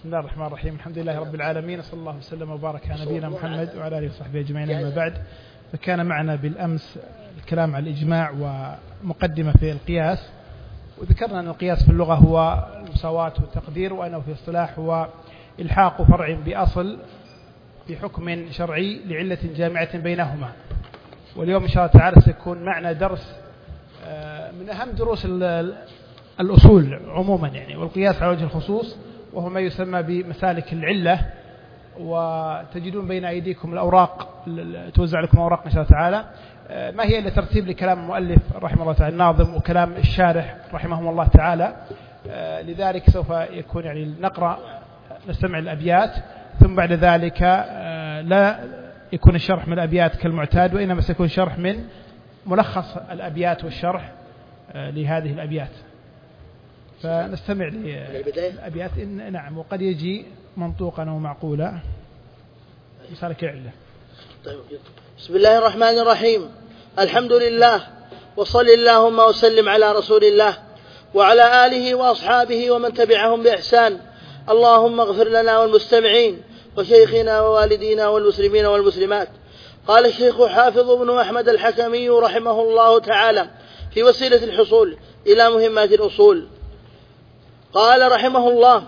بسم الله الرحمن الرحيم. الحمد لله رب العالمين، صلى الله وسلم وبارك على نبينا محمد وعلى آله وصحبه أجمعين. أما بعد، فكان معنا بالأمس الكلام على الإجماع ومقدمة في القياس، وذكرنا أن القياس في اللغة هو المساواة والتقدير، وأنه في الاصطلاح هو إلحاق فرع بأصل في حكم شرعي لعلة جامعة بينهما. واليوم إن شاء الله تعالى سيكون معنا درس من أهم دروس الأصول عموما يعني، والقياس على وجه الخصوص، وهو ما يسمى بمسالك العلة. وتجدون بين أيديكم الأوراق، توزع لكم أوراق إن شاء الله تعالى، ما هي إلا ترتيب لكلام المؤلف رحمه الله تعالى الناظم وكلام الشارح رحمهم الله تعالى. لذلك سوف يكون يعني نقرأ نستمع الأبيات، ثم بعد ذلك لا يكون الشرح من الأبيات كالمعتاد، وإنما سيكون شرح من ملخص الأبيات والشرح لهذه الأبيات. فنستمع للأبيات. نعم، وقد يجي منطوقا أو معقولا مسالك العلة. طيب. بسم الله الرحمن الرحيم. الحمد لله، وصل اللهم وسلم على رسول الله وعلى آله وأصحابه ومن تبعهم بإحسان. اللهم اغفر لنا والمستمعين وشيخنا ووالدينا والمسلمين والمسلمات. قال الشيخ حافظ بن أحمد الحكمي رحمه الله تعالى في وسيلة الحصول إلى مهمات الأصول، قال رحمه الله: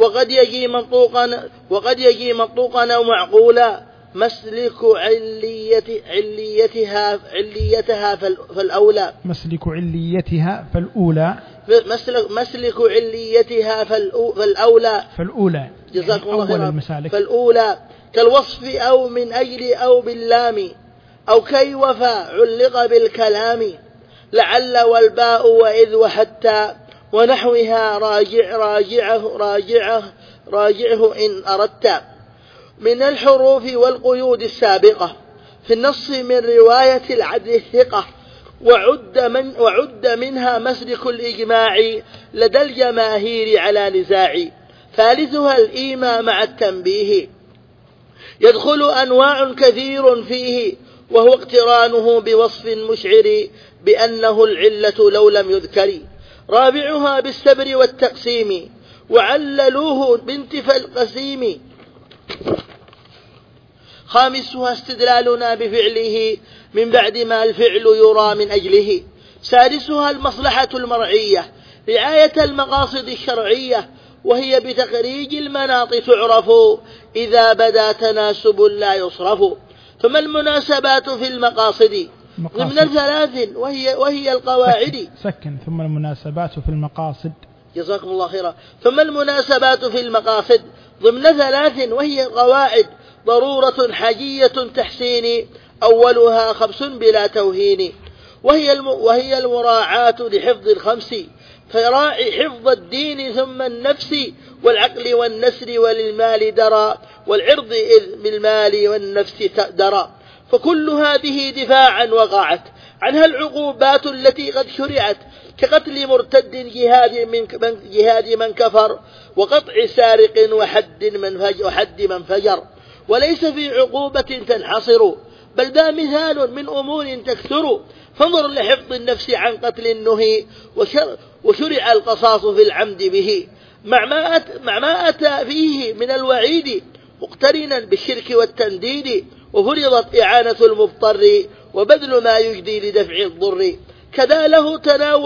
وقد يجي منطوقا أو معقولا مسلك عليتها فالأولى. مسلك عليتها فالأولى. مسلك عليتها فالأولى. جزاكم الله خيرا. فالأولى كالوصف أو من أجل أو باللام أو كي وفى علق بالكلام، لعل والباء وإذ وحتى ونحوها راجعه إن أردت، من الحروف والقيود السابقة في النص من رواية العدل الثقة، وعد منها مسلك الإجماع لدى الجماهير على نزاع. ثالثها الإيماء مع التنبيه، يدخل أنواع كثير فيه، وهو اقترانه بوصف مشعر بأنه العلة لو لم يذكر. رابعها بالسبر والتقسيم، وعللوه بانتفى القسيم. خامسها استدلالنا بفعله من بعد ما الفعل يرى من أجله. سادسها المصلحة المرعية، رعاية المقاصد الشرعية، وهي بتخريج المناط تعرف إذا بدا تناسب لا يصرف. ثم المناسبات في المقاصد ضمن ثلاث وهي القواعد. سكن. ثم المناسبات في المقاصد. جزاكم الله خيرا. ثم المناسبات في المقاصد ضمن ثلاث وهي القواعد، ضرورة حاجية تحسين، أولها خمس بلا توهين، وهي المراعاة لحفظ الخمس، فراعي حفظ الدين ثم النفس والعقل والنسر وللمال درى، والعرض إذ بالمال والنفس درى. فكل هذه دفاعا وقعت عنها العقوبات التي قد شرعت، كقتل مرتد جهاد من كفر، وقطع سارق وحد من فجر. وليس في عقوبة تنحصر، بل ذا مثال من أمور تكثر. فانظر لحفظ النفس عن قتل النهي، وشرع القصاص في العمد به، مع ما أتى فيه من الوعيد، مقترنا بالشرك والتنديد. وفرضت إعانة المضطر وبذل ما يجدي لدفع الضر. كذا له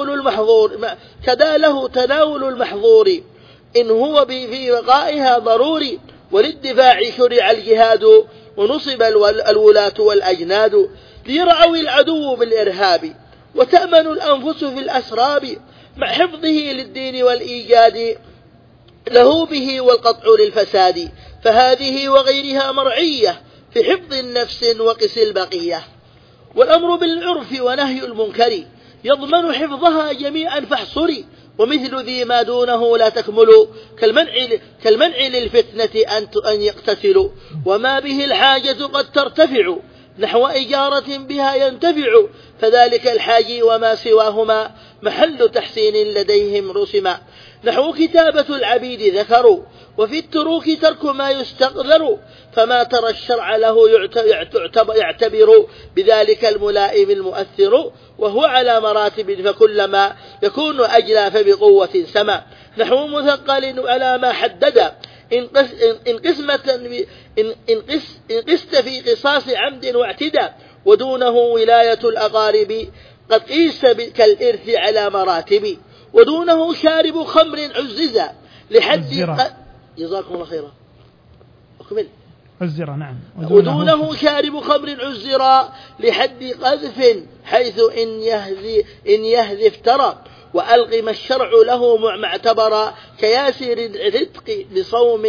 تناول المحظور إن هو في بقائها ضروري. وللدفاع شرع الجهاد، ونصب الولاة والأجناد، ليرعوا العدو بالإرهاب، وتأمن الأنفس في الأسراب، مع حفظه للدين والإيجاد له به والقطع للفساد. فهذه وغيرها مرعية في حفظ النفس وقس البقية. والأمر بالعرف ونهي المنكر يضمن حفظها جميعا فاحصري، ومثل ذي ما دونه لا تكمل، كالمنع للفتنة أن يقتتلوا، وما به الحاجة قد ترتفع، نحو إجارة بها ينتفع، فذلك الحاجي وما سواهما محل تحسين لديهم رسما. نحو كتابة العبيد ذكروا، وفي التروك ترك ما يستقدر، فما ترى الشرع له يعتبر بذلك الملائم المؤثر، وهو على مراتب، فكلما يكون أجلى فبقوة سما. نحو مثقل على ما حدد إن قست في قصاص عمد واعتدى ودونه ولاية الأقارب قد قيس كالإرث على مراتب ودونه شارب خمر عززا لحد جزاكم الله خيرا أكمل عزرا نعم ودونه شارب خمر عزرا لحد قذف حيث إن يهذف ترى وألغم الشرع له معتبرا كياسر الرتق بصوم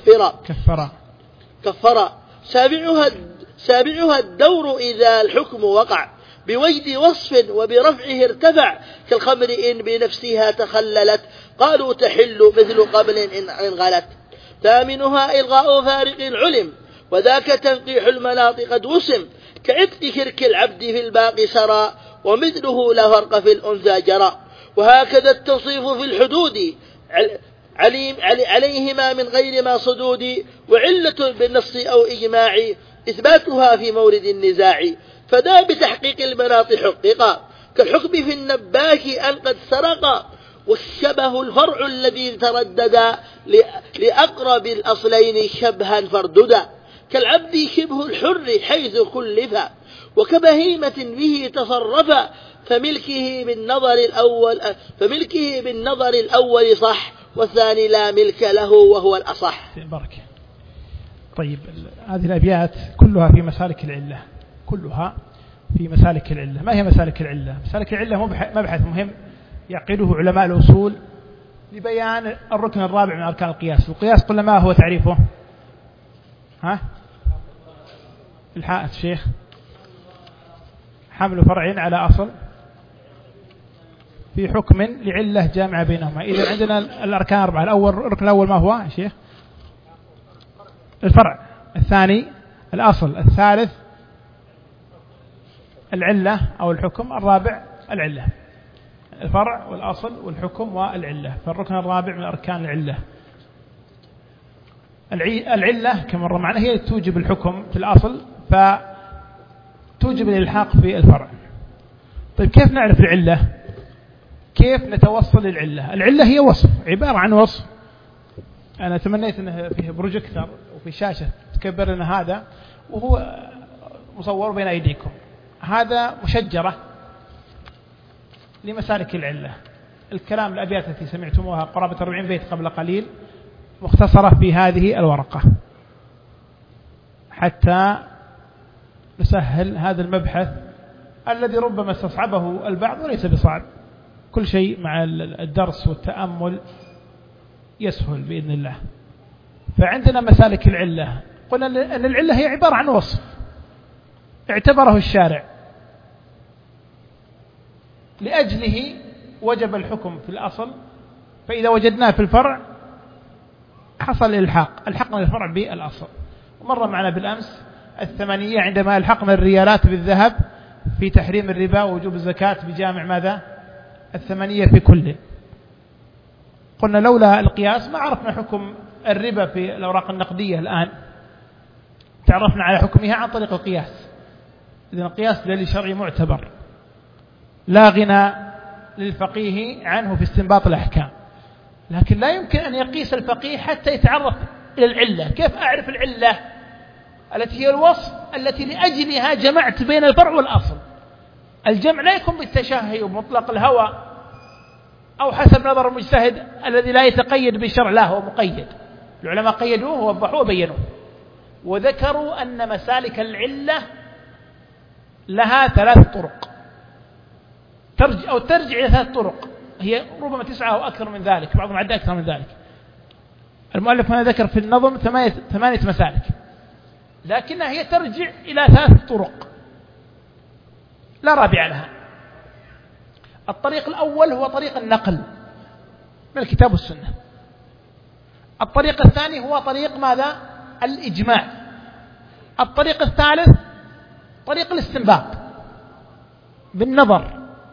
كفرا سابعها الدور إذا الحكم وقع بوجد وصف وبرفعه ارتفع كالخمر إن بنفسها تخللت قالوا تحل مثل قبل إن غلت ثامنها إلغاء فارق علم وذاك تنقيح المناط قد وسم كعتق شرك العبد في الباقي سرى ومثله لا فرق في الأنثى جرى وهكذا التصريف في الحدود عليهما من غير ما صدود وعلة بالنص أو إجماع إثباتها في مورد النزاع فدا بتحقيق المناط حققا كالحكم في النباك أن قد سرق والشبه الفرع الذي تردد لأقرب الأصلين شبها فرددا كالعبد شبه الحر حيث كلف وكبهيمة به تصرف فملكه بالنظر الأول صح والثاني لا ملك له وهو الأصح. بركة. طيب هذه الأبيات كلها في مسالك العلة ما هي مسالك العلة؟ مسالك العلة مبحث مهم يعقده علماء الأصول لبيان الركن الرابع من أركان القياس. القياس قلنا ما هو تعريفه؟ الحائط شيخ حمل فرع على أصل في حكم لعلة جامعة بينهما. إذا عندنا الأركان أربعة. الركن الأول ما هو شيخ؟ الفرع، الثاني الأصل، الثالث العلة أو الحكم، الرابع العلة. الفرع والأصل والحكم والعلة. فالركن الرابع من أركان العلة. العلة كما مر معنا هي توجب الحكم في الأصل فتوجب الإلحاق في الفرع. طيب كيف نعرف العلة؟ كيف نتوصل للعلة؟ العلة هي وصف، عبارة عن وصف. أنا تمنيت أنه فيه بروجيكتور وفي شاشة تكبر لنا هذا وهو مصور بين أيديكم. هذا مشجرة لمسالك العلة. الكلام الأبيات التي سمعتموها قرابة 40 بيت قبل قليل مختصرة في هذه الورقة حتى نسهل هذا المبحث الذي ربما استصعبه البعض وليس بصعب. كل شيء مع الدرس والتأمل يسهل بإذن الله. فعندنا مسالك العلة. قلنا أن العلة هي عبارة عن وصف اعتبره الشارع لأجله وجب الحكم في الأصل، فإذا وجدناه في الفرع حصل الإلحاق، الحقنا الفرع بالأصل. ومر معنا بالأمس الثمانية عندما الحقنا الريالات بالذهب في تحريم الربا ووجوب الزكاة بجامع ماذا؟ الثمانية في كله. قلنا لولا القياس ما عرفنا حكم الربا في الأوراق النقدية. الآن تعرفنا على حكمها عن طريق القياس. إذن القياس دليل شرعي معتبر لا غنى للفقيه عنه في استنباط الأحكام، لكن لا يمكن أن يقيس الفقيه حتى يتعرف إلى العلة. كيف أعرف العلة التي هي الوصف التي لأجلها جمعت بين الفرع والأصل؟ الجمع لا يكون بالتشهي ومطلق الهوى أو حسب نظر المجتهد الذي لا يتقيد بالشرع، لا هو مقيد. العلماء قيدوه ووضحوه وبينوه وذكروا أن مسالك العلة لها 3 طرق ترجع إلى 3 طرق، هي ربما 9 أو أكثر من ذلك، بعضهم عدى أكثر من ذلك. المؤلف هنا ذكر في النظم 8 مسالك، لكنها هي ترجع إلى 3 طرق لا رابع لها. الطريق الأول هو طريق النقل من الكتاب والسنة. الطريق الثاني هو طريق ماذا؟ الإجماع. الطريق الثالث طريق الاستنباط بالنظر.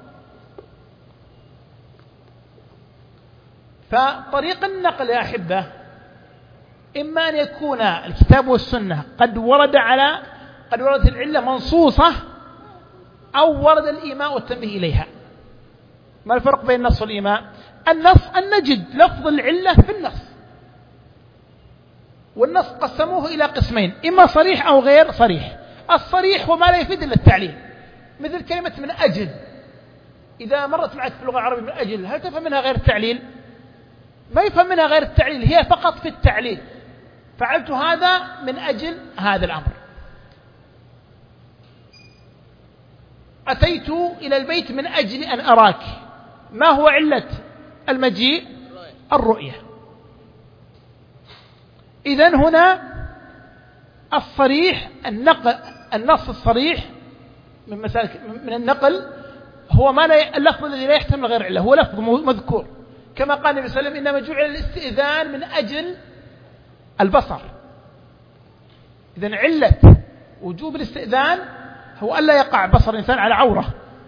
فطريق النقل يا أحبة إما أن يكون الكتاب والسنة قد وردت العلة منصوصة أو ورد الإيماء والتنبيه إليها. ما الفرق بين النص والإيماء؟ النص أن نجد لفظ العلة في النص، والنص قسموه إلى قسمين، إما صريح أو غير صريح. الصريح هو ما لا يفيد إلا التعليل، مثل كلمة من أجل، إذا مرت معك في اللغة العربية من أجل، هل تفهم منها غير التعليل؟ ما يفهم منها غير التعليل، هي فقط في التعليل، فعلت هذا من أجل هذا الأمر. أتيت إلى البيت من أجل أن أراك، ما هو علة المجيء؟ الرؤية. إذن هنا الصريح النص الصريح من النقل هو ما اللفظ الذي لا يحتمل غير علة، هو لفظ مذكور، كما قال النبي صلى الله عليه وسلم إنما جعل الاستئذان من أجل البصر. إذن علة وجوب الاستئذان هو ألا يقع بصر الإنسان على عورة،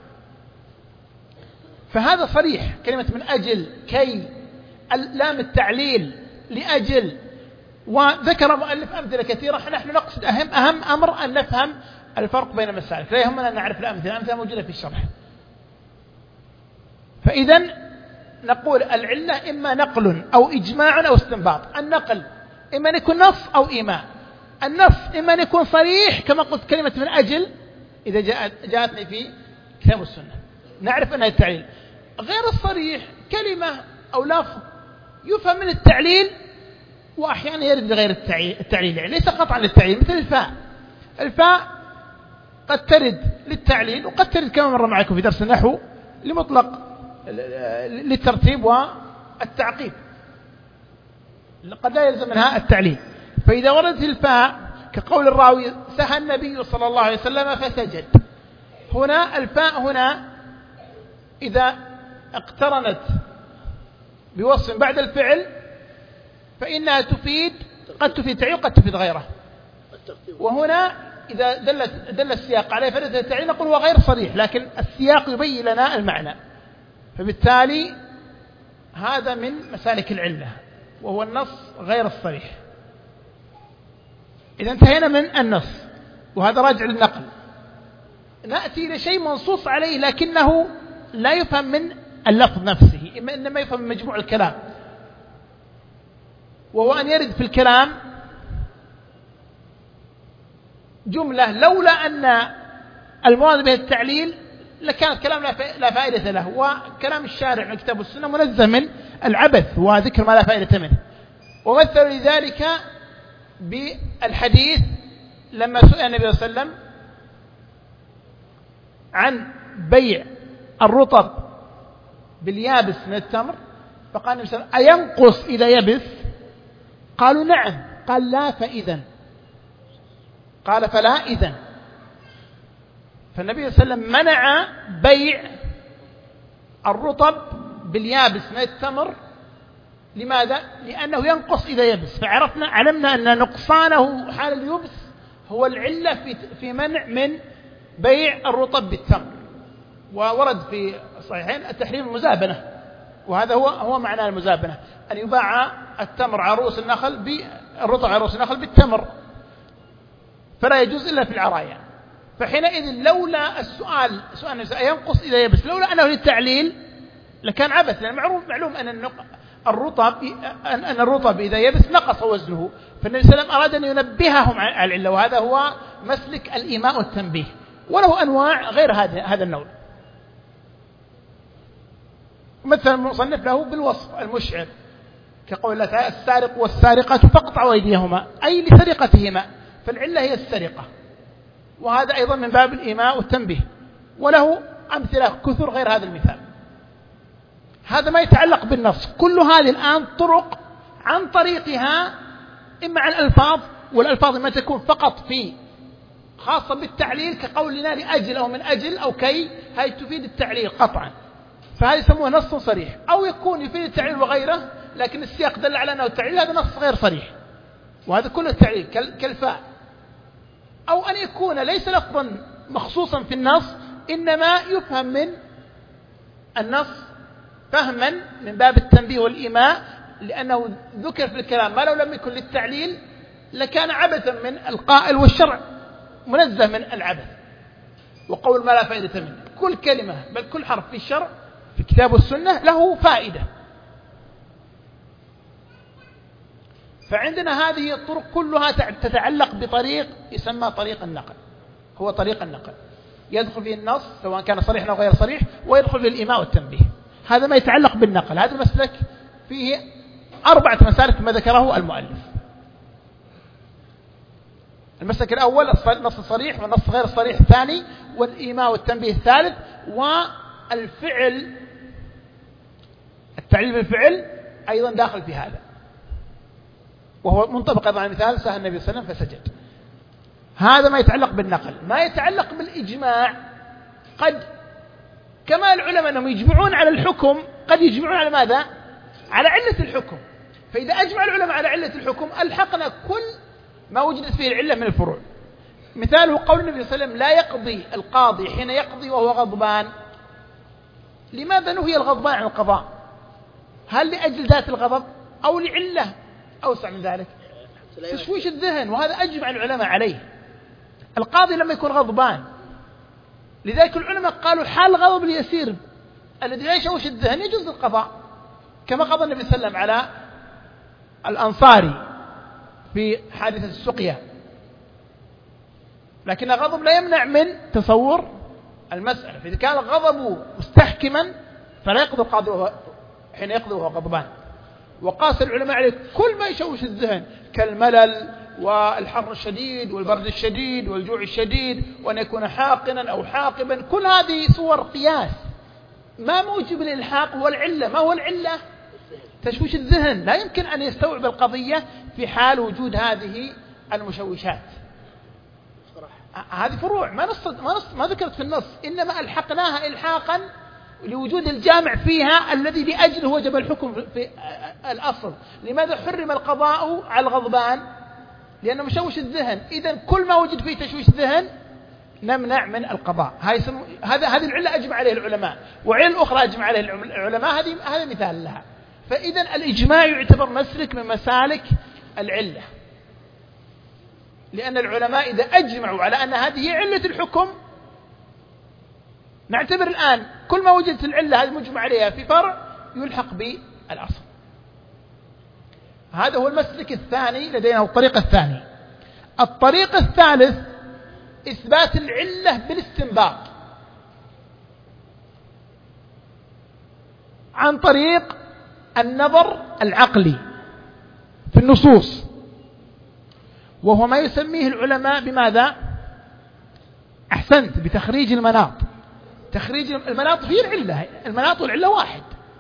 فهذا صريح. كلمة من أجل، كي، لام التعليل، لأجل، وذكر مؤلف أمثلة كثيرة. نحن نقصد أهم أمر أن نفهم الفرق بين المسالك، لا يهمنا أن نعرف الأمثلة موجودة في الشرح. فإذن نقول العلة إما نقل أو إجماع أو استنباط. النقل إما أن يكون نص أو إيماء. النص إما أن يكون صريح كما قلت كلمة من أجل إذا جاءتني في كتاب السنة نعرف أنها التعليل. غير الصريح كلمة أو لفظ يفهم من التعليل وأحيانا يرد غير التعليل، يعني ليس قطعا للتعليل، مثل الفاء. الفاء قد ترد للتعليل وقد ترد كما مر معكم في درس النحو لمطلق للترتيب والتعقيب، قد لا يلزم منها التعليل. فإذا وردت الفاء كقول الراوي سهى النبي صلى الله عليه وسلم فسجد، هنا الفاء هنا إذا اقترنت بوصف بعد الفعل فإنها قد تفيد تعليل وقد تفيد غيره. وهنا إذا دل السياق على فائدة التعليل نقول هو غير صريح، لكن السياق يبين لنا المعنى، فبالتالي هذا من مسالك العلة وهو النص غير الصريح. إذا انتهينا من النص وهذا راجع للنقل. نأتي إلى شيء منصوص عليه لكنه لا يفهم من اللفظ نفسه، إنما يفهم من مجموع الكلام، وهو أن يرد في الكلام جملة لولا أن المراد به التعليل لكان الكلام لا فائدة له، وكلام الشارع من كتاب السنة منزه من العبث وذكر ما لا فائدة منه. ومثل لذلك بالحديث لما سئل النبي صلى الله عليه وسلم عن بيع الرطب باليابس من التمر، فقال النبي صلى الله عليه وسلم أينقص إذا يبس؟ قالوا نعم. قال لا فإذن. قال فلا إذن. فالنبي صلى الله عليه وسلم منع بيع الرطب باليابس من التمر. لماذا؟ لأنه ينقص إذا يبس، علمنا أن نقصانه حال اليبس هو العلة في منع من بيع الرطب بالتمر. وورد في الصحيحين التحريم المزابنة، وهذا هو معنى المزابنة، أن يباع التمر عروس النخل الرطب عروس النخل بالتمر، فلا يجوز إلا في العرايا. فحينئذ لولا السؤال ينقص إذا يبس، لولا أنه للتعليل لكان عبث، لأن معلوم أن الرطب إذا يبس نقص وزنه. فالنبي صلى الله عليه وسلم أراد أن ينبههم على العلة، وهذا هو مسلك الإيماء والتنبيه، وله أنواع غير هذا النوع. مثلا المصنف له بالوصف المشعر كقول الله تعالى السارق والسارقة فاقطعوا أيديهما، أي لسرقتهما، فالعلة هي السرقة، وهذا أيضا من باب الإيماء والتنبيه، وله أمثلة كثر غير هذا المثال. هذا ما يتعلق بالنص. كل هذه الآن طرق عن طريقها إما عن الألفاظ، والألفاظ ما تكون فقط في خاصة بالتعليل كقولنا لأجل أو من أجل أو كي، هاي تفيد التعليل قطعا، فهذا يسموه نص صريح. أو يكون يفيد التعليل وغيره لكن السياق دل على أنه التعليل، هذا نص غير صريح، وهذا كله التعليل كالفاء. أو أن يكون ليس لفظا مخصوصا في النص، إنما يفهم من النص فهما من باب التنبيه والإيماء، لأنه ذكر في الكلام ما لو لم يكن للتعليل لكان عبثا من القائل، والشرع منزه من العبث وقول ما لا فائدة منه. كل كلمة بل كل حرف في الشرع في الكتاب والسنة له فائدة. فعندنا هذه الطرق كلها تتعلق بطريق يسمى طريق النقل، هو طريق النقل يدخل فيه النص سواء كان صريحا أو غير صريح، ويدخل فيه الإيماء والتنبيه. هذا ما يتعلق بالنقل. هذا المسلك فيه 4 مسالك ما ذكره المؤلف. المسلك الأول النص الصريح والنص غير الصريح الثاني، والإيماء والتنبيه الثالث، والفعل التعليل بالفعل أيضا داخل في هذا، وهو منطبق أيضا على مثال سأل النبي صلى الله عليه وسلم فسجد. هذا ما يتعلق بالنقل. ما يتعلق بالإجماع، قد كما العلماء أنهم يجمعون على الحكم قد يجمعون على ماذا؟ على علة الحكم. فإذا أجمع العلماء على علة الحكم ألحقنا كل ما وجدت فيه العلة من الفروع. مثاله قول النبي صلى الله عليه وسلم: لا يقضي القاضي حين يقضي وهو غضبان. لماذا نهي الغضبان عن القضاء؟ هل لأجل ذات الغضب أو لعلة أوسع من ذلك؟ تشويش الذهن، وهذا أجمع العلماء عليه. القاضي لما يكون غضبان، لذلك العلماء قالوا حال الغضب اليسير الذي لا يشوش الذهن يجوز القضاء، كما قضى النبي صلى الله عليه وسلم على الأنصاري في حادثة السقيا. لكن الغضب لا يمنع من تصور المسألة، فإذا كان الغضب مستحكما فلا يقضي القاضي حين يقضي وهو غضبان. وقاس العلماء عليه كل ما يشوش الذهن كالملل والحر الشديد والبرد الشديد والجوع الشديد، وأن يكون حاقنا أو حاقبا. كل هذه صور قياس. ما موجب الإلحاق هو العلة. ما هو العلة؟ تشويش الذهن. لا يمكن أن يستوعب القضية في حال وجود هذه المشوشات. هذه فروع ما ذكرت في النص، إنما ألحقناها إلحاقا لوجود الجامع فيها الذي لأجله وجب الحكم في الأصل. لماذا حرم القضاء على الغضبان؟ لأنه مشوش الذهن. إذن كل ما وجد فيه تشويش الذهن نمنع من القضاء. هذه العلة أجمع عليه العلماء، وعلة أخرى أجمع عليه العلماء. هذا مثال لها. فإذا الإجماع يعتبر مسلك من مسالك العلة، لأن العلماء إذا أجمعوا على أن هذه علة الحكم، نعتبر الآن كل ما وجدت العلة هذه مجمع عليها في فرع يلحق بالأصل. هذا هو المسلك الثاني لدينا، الطريق الثاني. الطريق الثالث إثبات العلة بالاستنباط عن طريق النظر العقلي في النصوص، وهو ما يسميه العلماء بماذا؟ أحسنت، بتخريج المناط. تخريج المناط هي العلة. المناط والعلة واحد،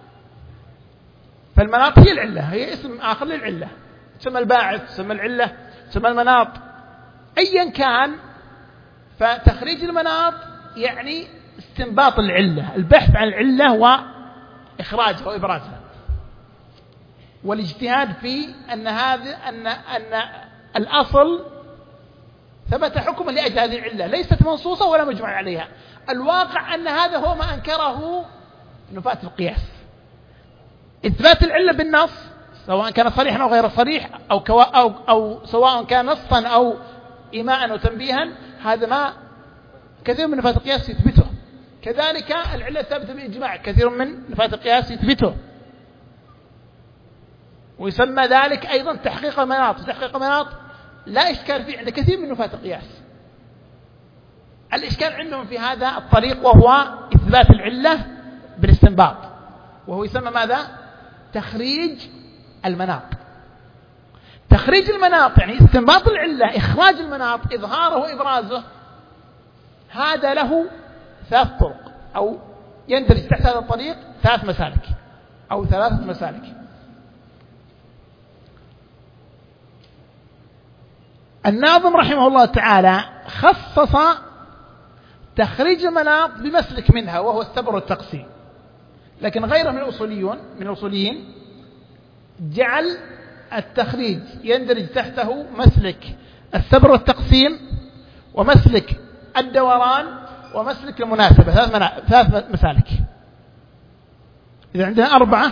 فالمناط هي العلة، هي اسم آخر للعلة. تسمى الباعث، تسمى العلة، تسمى المناط، أيا كان. فتخريج المناط يعني استنباط العلة، البحث عن العلة وإخراجها وإبرازها، والاجتهاد في أن الأصل ثبت حكما لأجل هذه العلة، ليست منصوصة ولا مجمع عليها. الواقع أن هذا هو ما أنكره نفاة القياس. إثبات العلة بالنص سواء كان صريحا أو غير صريح، أو سواء كان نصا أو إيماء أو تنبيها، هذا ما كثير من نفاة القياس يثبته. كذلك العلة الثابتة بالإجماع كثير من نفاة القياس يثبته، ويسمى ذلك أيضا تحقيق المناط. تحقيق المناط لا إشكال فيه عند كثير من نفاة القياس. الإشكال عندهم في هذا الطريق، وهو إثبات العلة بالاستنباط، وهو يسمى ماذا؟ تخريج المناط. تخريج المناط يعني استنباط العلة، إخراج المناط، إظهاره وإبرازه. هذا له 3 طرق، أو يندرج تحت هذا الطريق 3 مسالك أو 3 مسالك. الناظم رحمه الله تعالى خصص تخريج المناط بمسلك منها، وهو السبر والتقسيم. لكن غيره من الأصوليين جعل التخريج يندرج تحته مسلك السبر والتقسيم، ومسلك الدوران، ومسلك المناسبة. 3 مسالك. إذا عندنا 4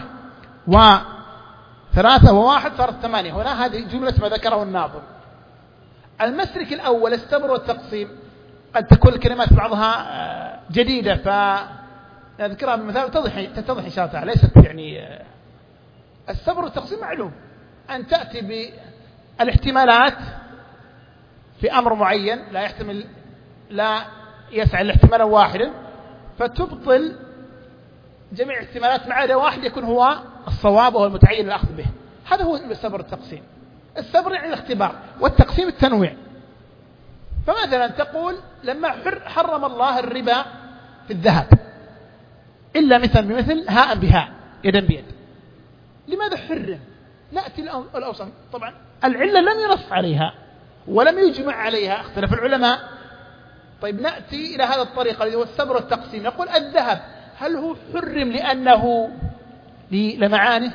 و3 و1 صارت 8. هنا هذه جملة ما ذكره الناظم. المسلك الأول السبر والتقسيم، قد تكون الكلمات بعضها جديدة فنذكرها بمثال تتضح إن شاء الله تعالى. ليست يعني السبر والتقسيم معلوم، أن تأتي الاحتمالات في أمر معين لا يسعى الاحتمال واحدا، فتبطل جميع الاحتمالات ما عدا واحد يكون هو الصواب وهو المتعين الأخذ به. هذا هو الصبر التقسيم. الصبر يعني الاختبار، والتقسيم التنويع. فمثلا تقول لما حرم الله الربا في الذهب إلا مثل بمثل هاء بهاء يدا بيد، لماذا حرم؟ نأتي الأوصاف. طبعا العلة لم ينص عليها ولم يجمع عليها، اختلف العلماء. طيب نأتي إلى هذا الطريقة الذي هو الصبر والتقسيم. نقول الذهب هل هو حرم لأنه لمعانه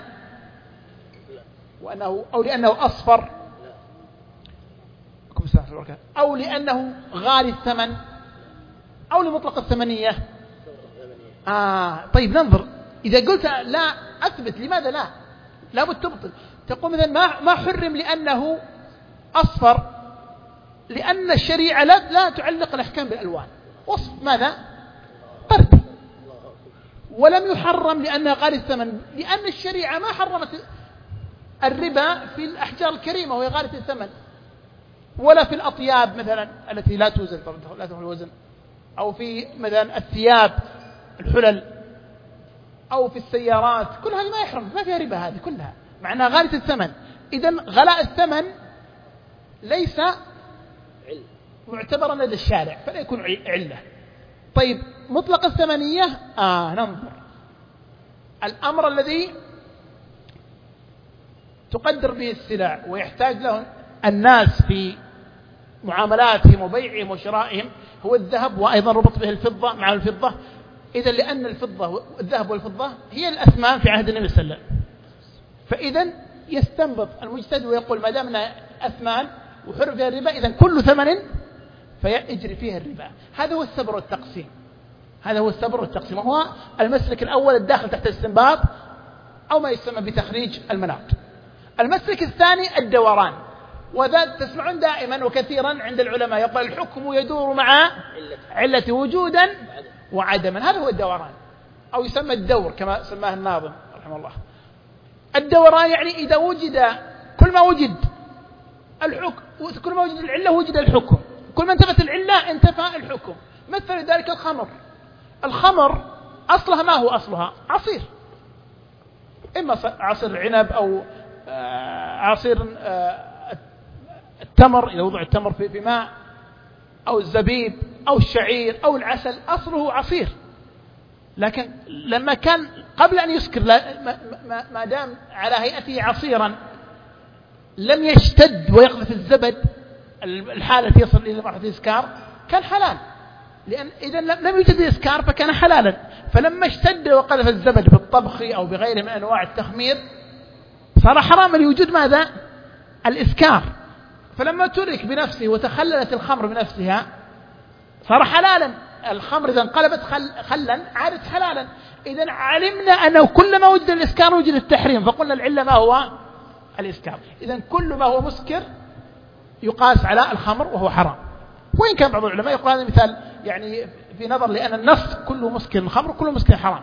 أو لأنه أصفر أو لأنه غالي الثمن أو لمطلق الثمنية؟ طيب ننظر. إذا قلت لا أثبت، لماذا لا؟ لابد تبطل. تقول مثلا ما حرم لأنه أصفر، لأن الشريعة لا تعلق الأحكام بالألوان، وصف ماذا؟ طردي. ولم يحرم لأنه غالي الثمن، لأن الشريعة ما حرمت الربا في الأحجار الكريمة وهي غالية الثمن، ولا في الأطياب مثلا التي لا توزن، لا تحمل الوزن، أو في مثلا الثياب الحلل، أو في السيارات. كل هذه ما يحرم، ما فيها ربا هذه كلها، مع أنها غالية الثمن. إذن غلاء الثمن ليس معتبرا لدى الشارع، فلا يكون علة. طيب مطلق الثمنية، ننظر. الأمر الذي تقدر به السلع ويحتاج له الناس في معاملاتهم وبيعهم وشرائهم هو الذهب، وأيضا ربط به الفضة مع الفضة. إذا لأن الذهب والفضة هي الأثمان في عهد النبي صلى الله عليه وسلم، فإذا يستنبط المجتهد ويقول ما دامنا أثمان وحر فيها الربا إذا كل ثمن فيجري فيها الربا. هذا هو الصبر والتقسيم. هذا هو الصبر والتقسيم، وهو المسلك الأول الداخل تحت الاستنباط أو ما يسمى بتخريج المناط. المسلك الثاني الدوران، وذا تسمعون دائما وكثيرا عند العلماء يقول الحكم يدور مع علة وجودا وعدما. هذا هو الدوران، أو يسمى الدور كما سماه الناظم رحمه الله. الدوران يعني إذا وجد كل ما وجد الحكم، كل ما وجد العلة وجد الحكم، كل ما انتفت العلة انتفى الحكم. مثل ذلك الخمر أصلها ما هو أصلها؟ عصير، إما عصير العنب أو عصير التمر إذا وضع التمر في ماء، أو الزبيب أو الشعير أو العسل، أصله عصير. لكن لما كان قبل أن يسكر ما دام على هيئته عصيرا لم يشتد ويقذف الزبد، الحالة التي يصل إلى مرحلة الإسكار، كان حلال، لأن إذا لم يوجد إسكار فكان حلالا. فلما اشتد وقذف الزبد بالطبخ أو بغيره من أنواع التخمير صار حراما لوجود ماذا؟ الإسكار. فلما ترك بنفسه وتخللت الخمر بنفسها صار حلالا. الخمر إذا انقلبت خلا عادت حلالا. إذا علمنا أنه كلما وجد الإسكار وجد التحريم، فقلنا العلة ما هو؟ الإسكار. إذا كل ما هو مسكر يقاس على الخمر وهو حرام، وإن كان بعض العلماء يقول هذا مثال يعني في نظر، لأن النص كله مسكر الخمر كله مسكر حرام.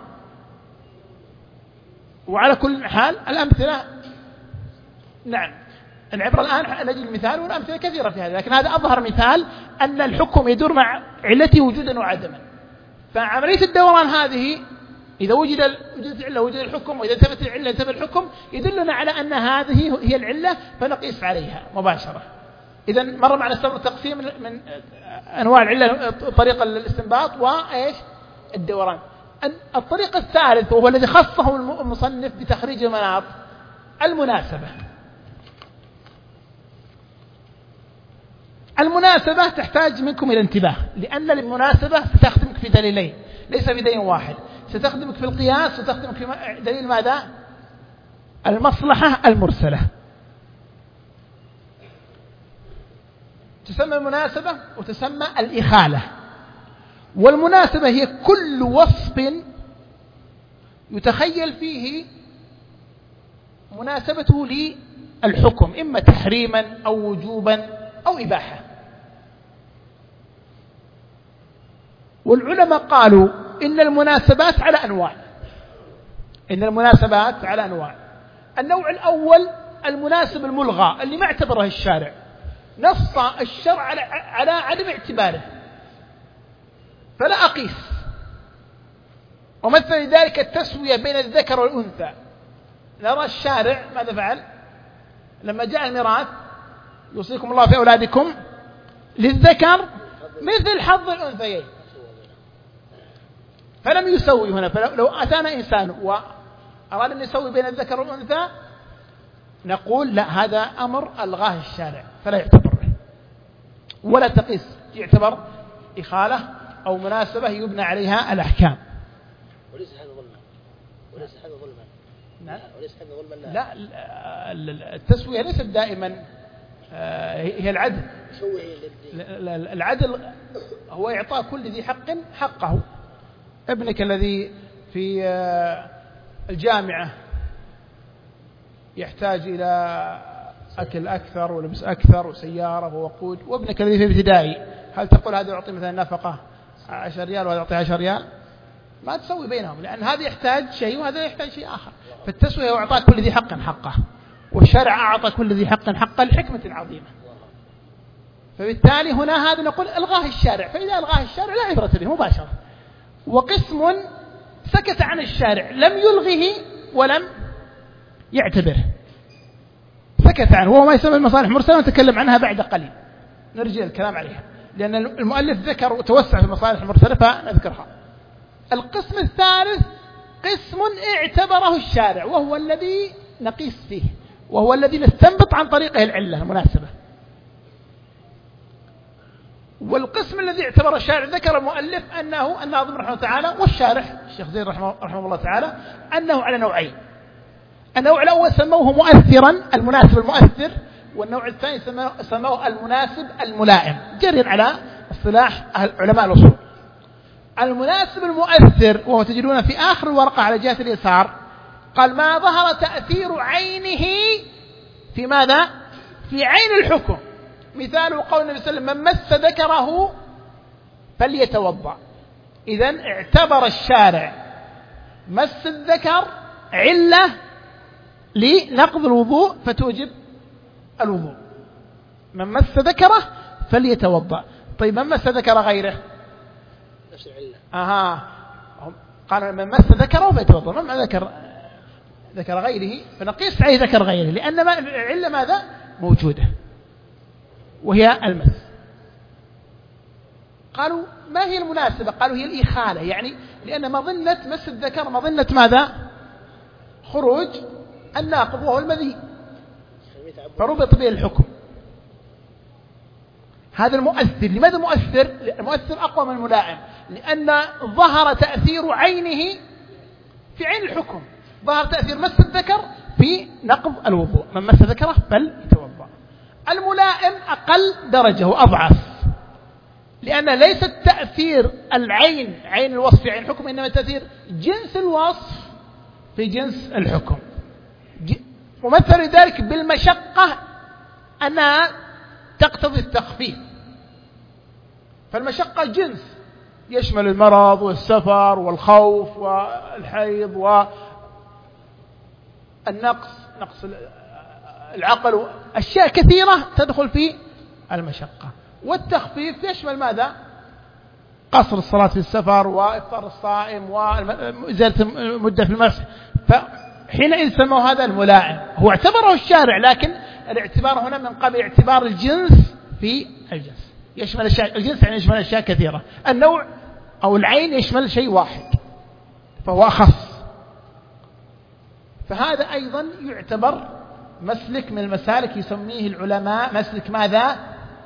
وعلى كل حال الأمثلة نعم، العبرة الآن نجد المثال والأمثلة كثيرة في هذا، لكن هذا أظهر مثال أن الحكم يدور مع علته وجودا وعدما. فعملية الدوران هذه إذا وجدت العلة وجد الحكم، وإذا انتفت العلة انتفى الحكم، يدلنا على أن هذه هي العلة فنقيس عليها مباشرة. إذا مر معنا الصبر والتقسيم من أنواع العلة، طريقة الاستنباط وإيش؟ الدوران. الطريق الثالث وهو الذي خصه المصنف بتخريج المناط، المناسبة. المناسبة تحتاج منكم إلى انتباه، لأن المناسبة ستخدمك في دليلين ليس في دليل واحد، ستخدمك في القياس وتخدمك في دليل ماذا؟ المصلحة المرسلة. تسمى المناسبة وتسمى الإخالة. والمناسبة هي كل وصف يتخيل فيه مناسبته للحكم، إما تحريما أو وجوبا أو إباحة. والعلماء قالوا إن المناسبات على أنواع. النوع الأول المناسب الملغى اللي ما اعتبره الشارع، نص الشرع على عدم اعتباره، فلا أقيس. ومثل ذلك التسوية بين الذكر والأنثى، نرى الشارع ماذا فعل لما جاء الميراث؟ يوصيكم الله في أولادكم للذكر مثل حظ الأنثيين، فلم يسوي هنا. فلو أتانا إنسان وأراد أن يسوي بين الذكر والأنثى نقول لا، هذا أمر ألغاه الشارع فلا يعتبر ولا تقيس، يعتبر إخالة أو مناسبة يبنى عليها الأحكام. وليس هذا ظلما، وليس هذا ظلما. نعم. وليس هذا ظلما. لا، التسوية ليست دائما هي العدل. العدل هو إعطاء كل ذي حق حقه. ابنك الذي في الجامعة يحتاج إلى أكل أكثر ولبس أكثر وسيارة ووقود، وابنك الذي في ابتدائي، هل تقول هذا يعطي مثلا نفقة 10 ريال وهذا يعطي 10 ريال؟ ما تسوي بينهم، لأن هذا يحتاج شيء وهذا يحتاج شيء آخر. فالتسوية هو إعطاء كل ذي حق حقه، والشرع أعطى كل ذي حق حقه لحكمة عظيمة. فبالتالي هنا هذا نقول ألغاه الشارع، فإذا ألغاه الشارع لا عبرة به مباشرة. وقسم سكت عن الشارع لم يلغه ولم يعتبره، سكت عنه، وهو ما يسمى المصالح المرسلة، ونتكلم عنها بعد قليل، نرجع الكلام عليها، لأن المؤلف ذكر وتوسع في المصالح المرسلة فنذكرها. القسم الثالث قسم اعتبره الشارع، وهو الذي نقيس فيه، وهو الذي نستنبط عن طريقه العلة المناسبة. والقسم الذي اعتبر الشارع ذكر المؤلف أنه الناظم رحمه الله تعالى والشارح الشيخ زين رحمه الله تعالى أنه على نوعين. النوع الأول سموه مؤثرا، المناسب المؤثر، والنوع الثاني سموه المناسب الملائم، جريا على اصطلاح علماء الأصول. المناسب المؤثر وهو تجدون في آخر الورقة على جهة اليسار، قال ما ظهر تأثير عينه في ماذا؟ في عين الحكم. مثال قول النبي صلى الله عليه وسلم من مس ذكره فليتوضأ. إذن اعتبر الشارع مس الذكر علة لنقض الوضوء فتوجب الوضوء. من مس ذكره فليتوضأ. طيب من مس ذكر غيره؟ نفس العلة. قال من مس ذكره فليتوضأ. من ذكر غيره فنقيس عليه ذكر غيره، لأن العلة ماذا؟ موجودة، وهي المس. قالوا ما هي المناسبة؟ قالوا هي الإخالة، يعني لأن مظنة مس الذكر مظنة ماذا؟ خروج الناقض وهو المذي، فربط به الحكم. هذا المؤثر. لماذا مؤثر؟ المؤثر أقوى من الملائم، لأن ظهر تأثير عينه في عين الحكم، ظهر تأثير مس الذكر في نقض الوضوء. من مس ذكره فليتوضأ. الملائم أقل درجة وأضعف، لأن ليس تأثير العين عين الوصف في عين الحكم، إنما تأثير جنس الوصف في جنس الحكم. ومثل ذلك بالمشقة أنها تقتضي التخفيف، فالمشقة جنس يشمل المرض والسفر والخوف والحيض والنقص، نقص العقل، أشياء كثيرة تدخل في المشقة. والتخفيف يشمل ماذا؟ قصر الصلاة في السفر وإفطار الصائم وإزالة المدة في المسح. فحينئذ سموا هذا الملائم. هو اعتبره الشارع، لكن الاعتبار هنا من قبل اعتبار الجنس في الجنس، يشمل الجنس يعني يشمل أشياء كثيرة. النوع أو العين يشمل شيء واحد فهو أخص. فهذا أيضا يعتبر مسلك من المسالك، يسميه العلماء مسلك ماذا؟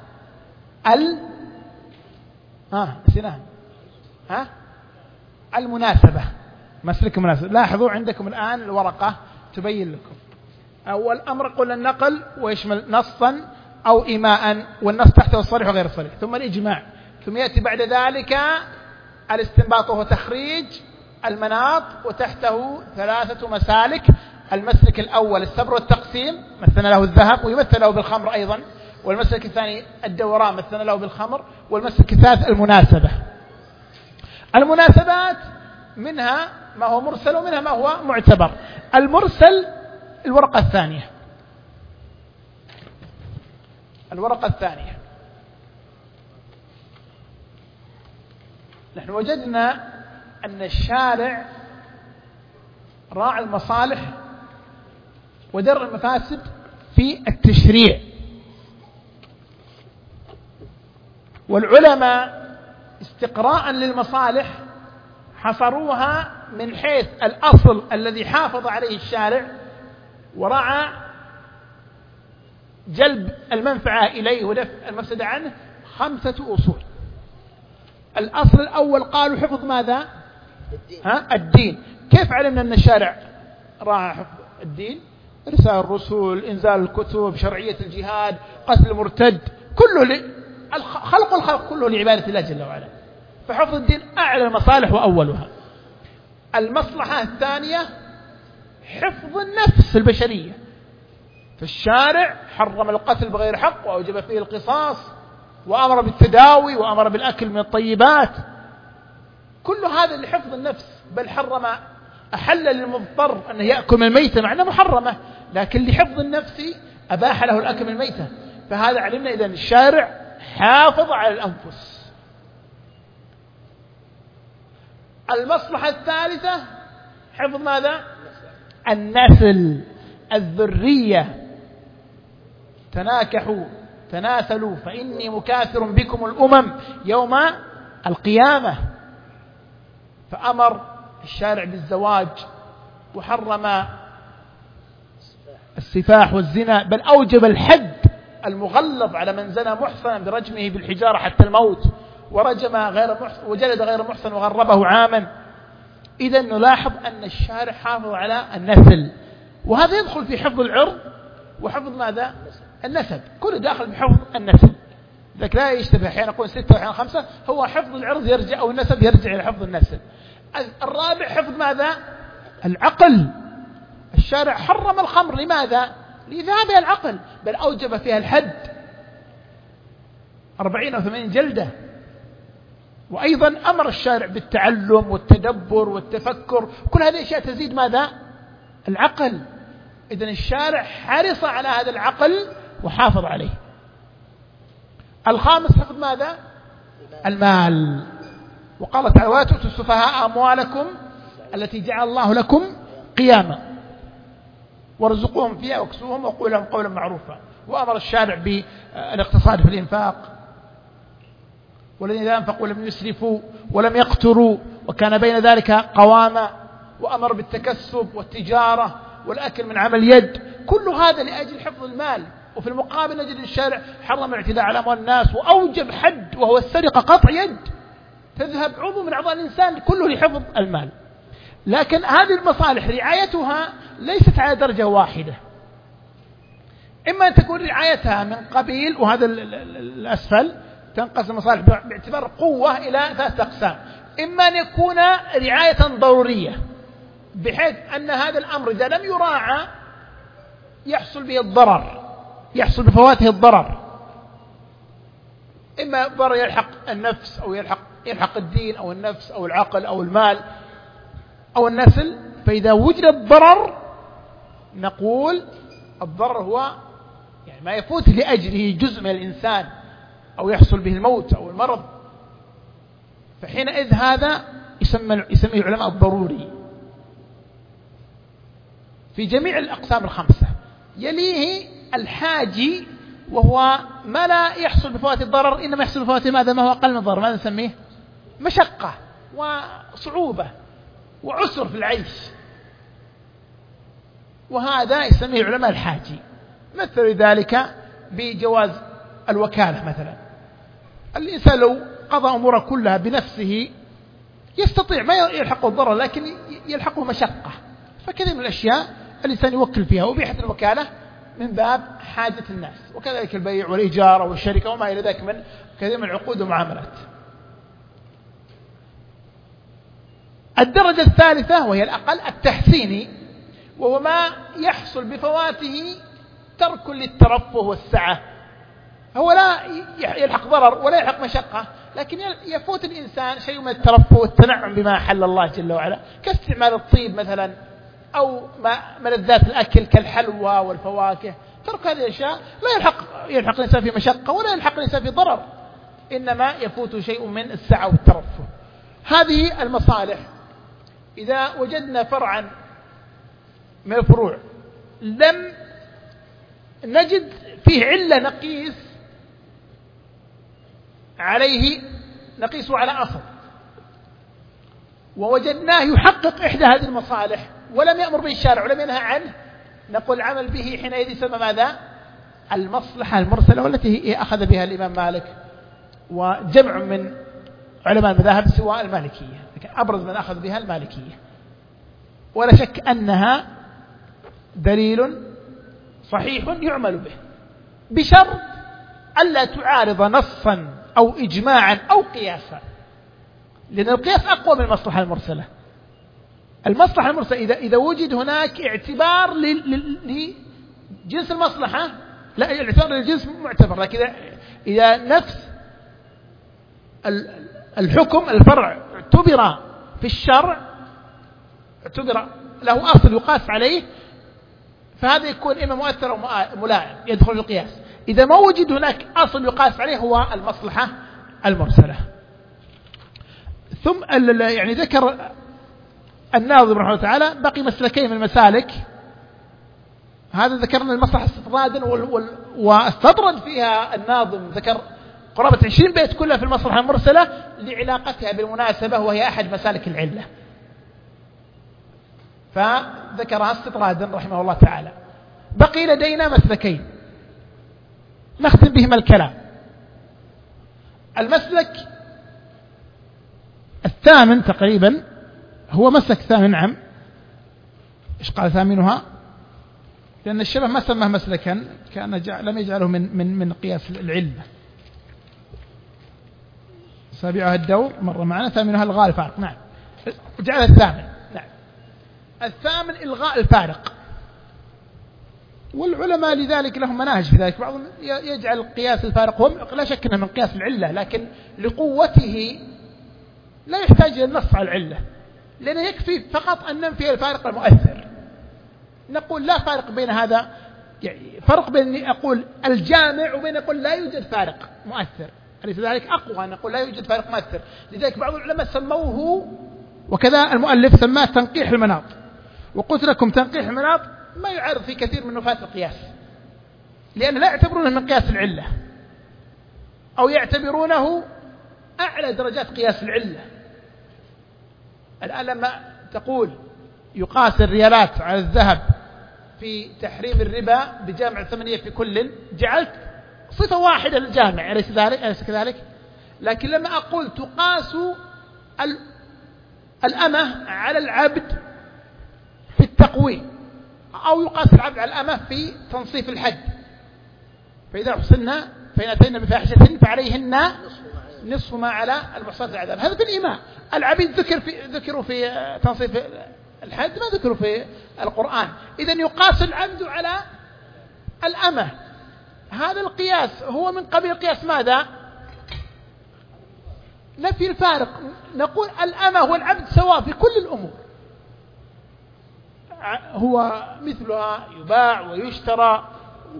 المناسبة، مسلك المناسبة. لاحظوا عندكم الآن الورقة تبين لكم. أول أمر قلنا النقل ويشمل نصا أو إيماء، والنص تحته الصريح وغير الصريح، ثم الإجماع، ثم يأتي بعد ذلك الاستنباط وهو تخريج المناط، وتحته 3 مسالك. المسلك الأول السبر والتقسيم، مثلنا له الذهب ويمثل له بالخمر أيضا. والمسلك الثاني الدوران، مثلنا له بالخمر. والمسلك الثالث المناسبة. المناسبات منها ما هو مرسل ومنها ما هو معتبر. المرسل الورقة الثانية، الورقة الثانية، نحن وجدنا أن الشارع راعى المصالح ودرء المفاسد في التشريع، والعلماء استقراء للمصالح حصروها من حيث الأصل الذي حافظ عليه الشارع ورعى جلب المنفعة إليه ودفع المفسدة عنه 5 أصول. الأصل الأول قالوا حفظ ماذا؟ الدين. كيف علمنا أن الشارع راعى حفظ الدين؟ إرسال الرسل، إنزال الكتب، شرعية الجهاد، قتل المرتد، كله خلق الخلق كله لعبادة الله جل وعلا. فحفظ الدين أعلى المصالح وأولها. المصلحة الثانية حفظ النفس البشرية، فالشارع حرم القتل بغير حق وأوجب فيه القصاص، وأمر بالتداوي، وأمر بالأكل من الطيبات، كل هذا لحفظ النفس. بل أحل للمضطر أنه يأكل من الميتة مع أنها محرمة، لكن لحفظ النفس أباح له الأكل من الميتة. فهذا علمنا إذن الشارع حافظ على الأنفس. المصلحة الثالثة حفظ ماذا؟ النسل، الذرية. تناكحوا تناسلوا فإني مكاثر بكم الأمم يوم القيامة. فأمر الشارع بالزواج وحرم السفاح والزنا، بل أوجب الحد المغلظ على من زنى محصنا برجمه بالحجارة حتى الموت، ورجم غير محصن وجلد غير محصن وغربه عاما. إذا نلاحظ أن الشارع حافظ على النسل، وهذا يدخل في حفظ العرض وحفظ ماذا؟ النسب، كله داخل بحفظ النسل. ذلك لا يشتبه، أحيانا نقول 6 وأحيانا 5. هو حفظ العرض يرجع، أو النسب يرجع إلى حفظ النسل. الرابع حفظ ماذا؟ العقل. الشارع حرم الخمر، لماذا؟ لذهاب العقل، بل أوجب فيها الحد 40 أو 80 جلدة. وأيضا أمر الشارع بالتعلم والتدبر والتفكر، كل هذه الأشياء تزيد ماذا؟ العقل. إذن الشارع حرص على هذا العقل وحافظ عليه. الخامس حفظ ماذا؟ المال. وقال تعالى: ولا تؤتوا السفهاء أموالكم التي جعل الله لكم قياما وارزقوهم فيها واكسوهم وقولوا لهم قولا معروفا. وأمر الشارع بالاقتصاد في الإنفاق، والذين أنفقوا لم يسرفوا ولم يقتروا وكان بين ذلك قواما. وأمر بالتكسب والتجارة والأكل من عمل يد، كل هذا لأجل حفظ المال. وفي المقابل نجد الشارع حرم الاعتداء على أموال الناس وأوجب حد، وهو السرقة، قطع يد، تذهب عضو من أعضاء الإنسان، كله لحفظ المال. لكن هذه المصالح رعايتها ليست على درجة واحدة، إما أن تكون رعايتها من قبيل، وهذا الأسفل تنقسم المصالح باعتبار قوة إلى 3 أقسام. إما أن يكون رعاية ضرورية، بحيث أن هذا الأمر إذا لم يراعى يحصل به الضرر، يحصل بفواته الضرر، إما ضرر يلحق النفس أو يلحق الدين أو النفس أو العقل أو المال أو النسل. فإذا وجد الضرر نقول الضرر هو يعني ما يفوت لأجله جزء من الإنسان أو يحصل به الموت أو المرض، فحينئذ هذا يسميه العلماء الضروري في جميع الأقسام ال5. يليه الحاجي، وهو ما لا يحصل بفوات الضرر، إنما يحصل بفوات ماذا؟ ما هو أقل من الضرر. ماذا نسميه؟ مشقة وصعوبة وعسر في العيش، وهذا يسميه العلماء الحاجي. مثل ذلك بجواز الوكالة مثلا. الإنسان لو قضى أموره كلها بنفسه يستطيع ما يلحقه الضرر، لكن يلحقه مشقة. فكذا من الأشياء الإنسان يوكل فيها، وبيحة الوكالة من باب حاجة الناس، وكذلك البيع والإيجار والشركة وما إلى ذلك من كثير من العقود والمعاملات. الدرجة الثالثة وهي الأقل التحسيني، وهو ما يحصل بفواته ترك للترفه والسعة. هو لا يلحق ضرر ولا يلحق مشقة، لكن يفوت الإنسان شيء من الترفه والتنعم بما حل الله جل وعلا، كاستعمال الطيب مثلا، أو ملذات الأكل كالحلوى والفواكه، ترك هذه الأشياء لا يلحق الإنسان في مشقة ولا يلحق الإنسان في ضرر، إنما يفوت شيء من السعة والترفه. هذه المصالح إذا وجدنا فرعا من الفروع لم نجد فيه علة نقيس على أصل، ووجدناه يحقق إحدى هذه المصالح ولم يأمر به الشارع ولم ينهى عنه، نقول العمل به حينئذ يسمى ماذا؟ المصلحة المرسلة، والتي هي أخذ بها الإمام مالك وجمع من علماء المذاهب سواء المالكية، لكن أبرز من أخذ بها المالكية، ولا شك أنها دليل صحيح يعمل به بشرط ألا تعارض نصا أو إجماعا أو قياسا، لأن القياس أقوى من المصلحة المرسلة. المصلحة المرسلة إذا وجد هناك اعتبار لجنس المصلحة، لا الاعتبار للجنس معتبر، لكن إذا نفس الحكم الفرع اعتبر في الشرع، اعتبر له أصل يقاس عليه، فهذا يكون إما مؤثر أو ملائم يدخل في القياس. إذا ما وجد هناك أصل يقاس عليه هو المصلحة المرسلة. ثم يعني ذكر الناظم رحمه الله تعالى بقي مسلكين من المسالك، هذا ذكرنا المصلحة استطرادا واستطرد فيها الناظم، ذكر قرابة 20 بيت كلها في المصلحة المرسلة لعلاقتها بالمناسبة، وهي أحد مسالك العلة، فذكرها استطرادا رحمه الله تعالى. بقي لدينا مسلكين نختم بهما الكلام. المسلك الثامن تقريبا هو مسلك ثامن، نعم. إيش قال ثامنها؟ لأن الشبه ما سماه مسلكا، كان لم يجعله من قياس العلة. سابعها الدور مر معنا، ثامنها إلغاء الفارق، نعم. جعل الثامن، نعم. الثامن إلغاء الفارق، والعلماء لذلك لهم مناهج في ذلك. بعضهم يجعل قياس الفارق، هم لا شك أنه من قياس العلة، لكن لقوته لا يحتاج إلى النص على العلة، لأنه يكفي فقط أن ننفي الفارق المؤثر. نقول لا فارق بين هذا، يعني فرق بين أقول الجامع وبين أقول لا يوجد فارق مؤثر، أليس ذلك أقوى أن نقول لا يوجد فارق مؤثر. لذلك بعض العلماء سموه، وكذا المؤلف سماه تنقيح المناط. وقلت لكم تنقيح المناط ما يعرض في كثير من نفاة القياس، لأن لا يعتبرونه من قياس العلة، أو يعتبرونه أعلى درجات قياس العلة. الآن لما تقول يقاس الريالات على الذهب في تحريم الربا بجامع الثمنية في كل، جعلت صفة واحدة للجامع، أليس كذلك؟ لكن لما أقول تقاس الأمة على العبد في التقويم، أو يقاس العبد على الأمة في تنصيف الحد، فإذا أحصنا فإن أتينا بفاحشة فعليهن نصف ما على المحصنات العذاب. هذا في الإيماء. العبيد ذكروا في تنصيف الحد، ما ذكروا في القرآن. إذن يقاس العبد على الأمة. هذا القياس هو من قبيل قياس ماذا؟ نفي الفارق. نقول الأمة والعبد سواء في كل الأمور، هو مثلها يباع ويشترى،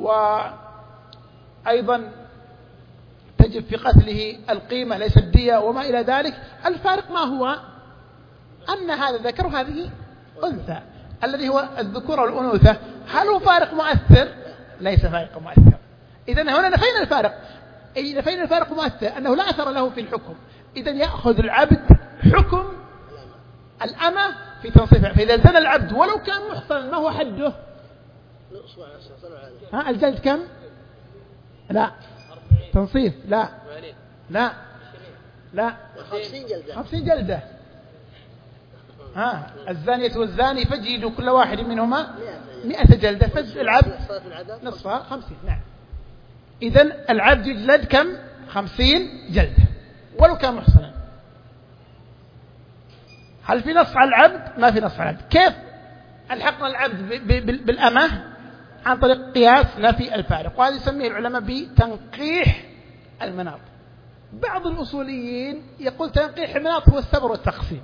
وأيضا تجب في قتله القيمة ليس الدية وما إلى ذلك. الفارق ما هو؟ أن هذا ذكر وهذه أنثى، الذي هو الذكور والأنوثة. هل هو فارق مؤثر؟ ليس فارق مؤثر. إذن هنا نفينا الفارق، أي نفينا الفارق مؤثر أنه لا أثر له في الحكم. إذن يأخذ العبد حكم الأمة في تنصيفها. فإذا زنى العبد ولو كان محصنا ما هو حده؟ الجلد كم؟ لا تنصيف، لا 50 جلدة. الزانية والزاني فاجلدوا كل واحد منهما 100 جلدة، فالعبد نصفها 50. نعم. إذن العبد يجلد كم؟ 50 جلدة ولو كان محصنا. هل في نص على العبد؟ ما في نص على العبد. كيف الحقنا العبد بالأمة؟ عن طريق قياس نفي الفارق، وهذا يسميه العلماء بتنقيح المناط. بعض الأصوليين يقول تنقيح المناط هو السبر والتقسيم،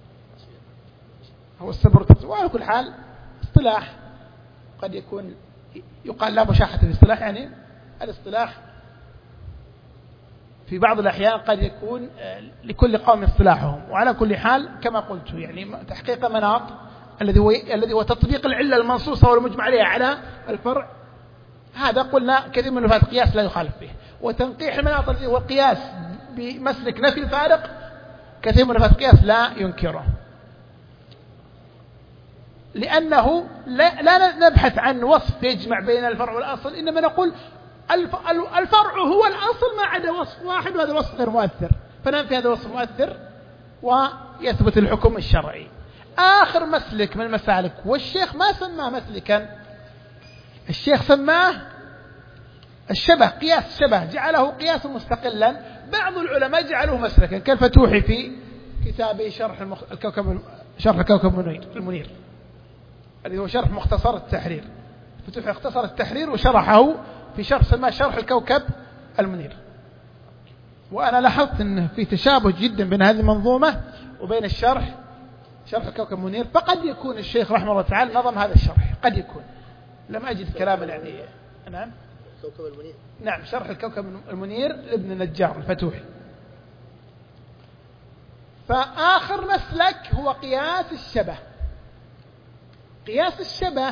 وعلى كل حال اصطلاح قد يكون يقال لا مشاحة في الاصطلاح، يعني الاصطلاح في بعض الأحيان قد يكون لكل قوم اصطلاحهم، وعلى كل حال كما قلت يعني تحقيق مناط الذي هو تطبيق العلة المنصوصة والمجمع عليها على الفرع، هذا قلنا كثير من نفاذ القياس لا يخالف به. وتنقيح المناط الذي هو القياس بمسلك نفي الفارق كثير من نفاذ القياس لا ينكره، لأنه لا نبحث عن وصف يجمع بين الفرع والأصل، إنما نقول الفرع هو الأصل ما عدا وصف واحد، وهذا الوصف غير مؤثر، فننفي هذا الوصف مؤثر ويثبت الحكم الشرعي. آخر مسلك من المسالك، والشيخ ما سماه مسلكا، الشيخ سماه الشبه، قياس الشبه، جعله قياسا مستقلا. بعض العلماء جعلوه مسلكا كالفتوحي في كتابه شرح الكوكب المنير الذي هو شرح مختصر التحرير. فتوحي اختصر التحرير وشرحه في شرح سماه شرح الكوكب المنير. وأنا لاحظت أن في تشابه جدا بين هذه المنظومة وبين شرح الكوكب المنير، فقد يكون الشيخ رحمه الله تعالى نظم هذا الشرح، قد يكون، لم أجد كلاما يعني. نعم الكوكب المنير، نعم شرح الكوكب المنير لابن النجار الفتوحي. فآخر مسلك هو قياس الشبه. قياس الشبه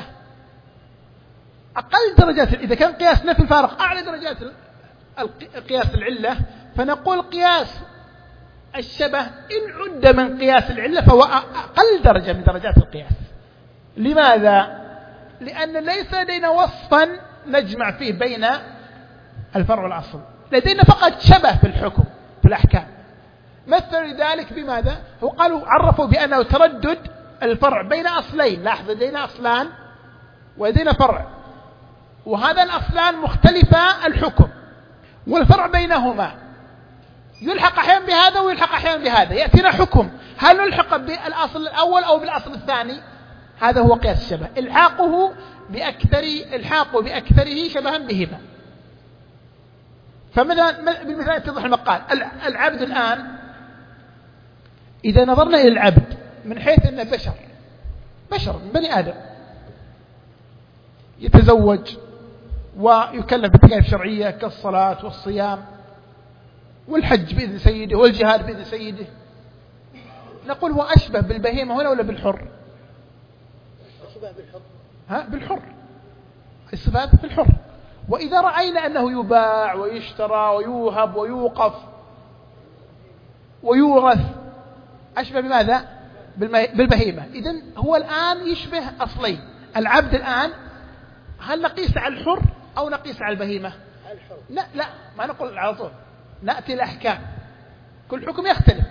أقل درجات، إذا كان قياس نفي الفارق أعلى درجات قياس العلة، فنقول قياس الشبه إن عد من قياس العلة فهو أقل درجة من درجات القياس. لماذا؟ لأن ليس لدينا وصفا نجمع فيه بين الفرع والأصل، لدينا فقط شبه في الحكم في الأحكام. مثل ذلك بماذا؟ هو قالوا عرفوا بأنه تردد الفرع بين أصلين. لاحظ لدينا أصلان ولدينا فرع، وهذا الأصلان مختلفا الحكم، والفرع بينهما يلحق أحيانا بهذا ويلحق أحيانا بهذا، يأتينا حكم هل نلحق بالأصل الأول أو بالأصل الثاني؟ هذا هو قياس الشبه، الحاقه بأكثره شبها بهما. فمثلا بالمثال يتضح المقال، العبد الآن إذا نظرنا إلى العبد من حيث أنه بشر من بني آدم، يتزوج ويكلف بتكاليف شرعية كالصلاة والصيام والحج بإذن سيده والجهاد بإذن سيده، نقول هو أشبه بالبهيمة هنا ولا بالحر؟ أشبه بالحر. بالحر، الصفات في الحر. وإذا رأينا أنه يباع ويشترى ويوهب ويوقف ويورث، أشبه بماذا؟ بالبهيمة. إذن هو الآن يشبه أصلين. العبد الآن هل نقيس على الحر أو نقيس على البهيمة؟ الحر. لا ما نقول على طول، نأتي الأحكام، كل حكم يختلف.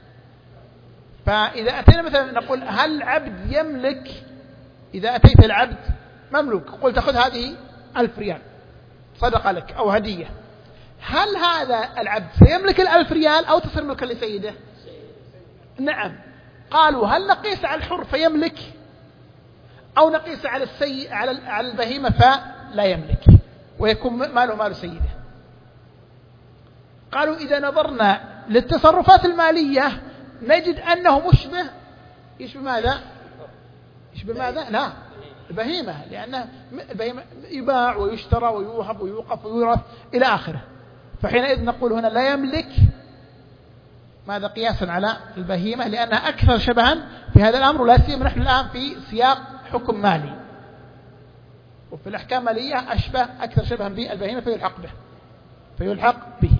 فإذا أتينا مثلا نقول هل العبد يملك، إذا أتيت العبد مملوك قلت أخذ هذه 1000 ريال صدقة لك أو هدية، هل هذا العبد سيملك 1000 ريال أو تصير ملكا لسيده؟ نعم. قالوا هل نقيس على الحر فيملك أو نقيس على البهيمة فلا يملك ويكون ماله مال سيده؟ قالوا إذا نظرنا للتصرفات المالية نجد أنه يشبه ماذا؟ يشبه ماذا؟ لا، البهيمة، لأن البهيمة يباع ويشترى ويوهب ويوقف ويورث إلى آخره. فحينئذ نقول هنا لا يملك، ماذا؟ قياسا على البهيمة، لأنها أكثر شبها في هذا الأمر، ولا سيما نحن الآن في سياق حكم مالي، وفي الأحكام المالية أشبه أكثر شبها بالبهيمة فيلحق به.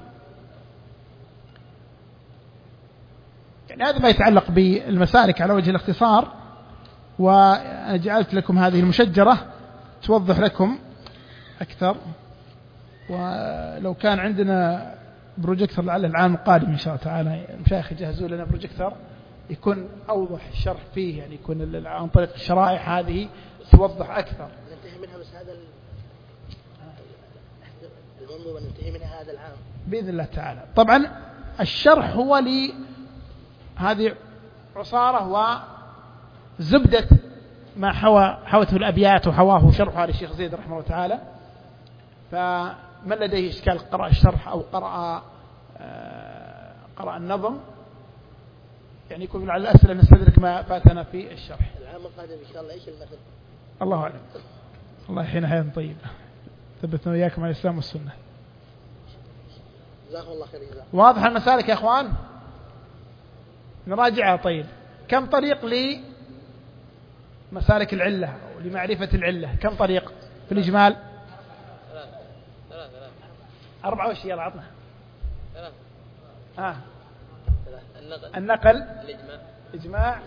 يعني هذا ما يتعلق بالمسالك على وجه الاختصار، وجعلت لكم هذه المشجرة توضح لكم أكثر. ولو كان عندنا بروجيكتور لعل العام القادم إن شاء الله تعالى المشايخ يجهزوا لنا بروجيكتور يكون أوضح الشرح فيه، يعني يكون عن طريق الشرائح هذه توضح أكثر. ننتهي منها بس هذا المنظومة ننتهي منها هذا العام بإذن الله تعالى. طبعا الشرح هو لهذه عصارة وزبدة ما حوته الأبيات وحواه شرحها للشيخ زيد رحمه الله تعالى. فمن لديه إشكال قرأ الشرح أو قرأ النظم، يعني يكون على الأسئلة نستدرك ما فاتنا في الشرح. العام القادم إن شاء الله إيش المثل؟ الله أعلم. الله يحيينا حياة طيبة، ثبتنا وإياكم على الإسلام والسنة. جزاكم الله خير. واضح المسالك يا أخوان؟ نراجعها. طيب، كم طريق لمسالك العلة أو لمعرفة العلة؟ كم طريق في الإجمال؟ 4 وش؟ يلا عطنا. النقل، الإجماع،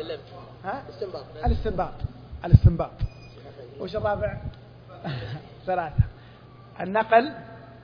الاستنباط. وش الرابع؟ 3. النقل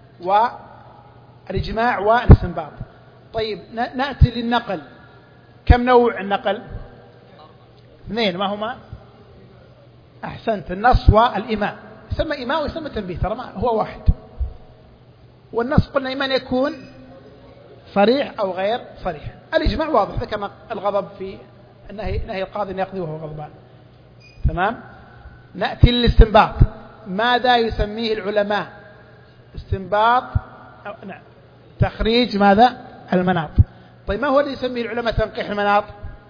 والإجماع والاستنباط. طيب، نأتي للنقل. كم نوع النقل؟ 2. ما هما؟ أحسنت، النص والإيماء. يسمى إيماء ويسمى تنبيه، ترى ما هو واحد. والنص قلنا إيمان يكون صريح أو غير صريح. الإجماع واضح، ذكر الغضب في نهي القاضي أن يقضي وهو غضبان. تمام. نأتي للاستنباط. ماذا يسميه العلماء؟ استنباط، نعم، تخريج ماذا؟ المناط. طيب، ما هو اللي يسميه العلماء تنقيح المناط؟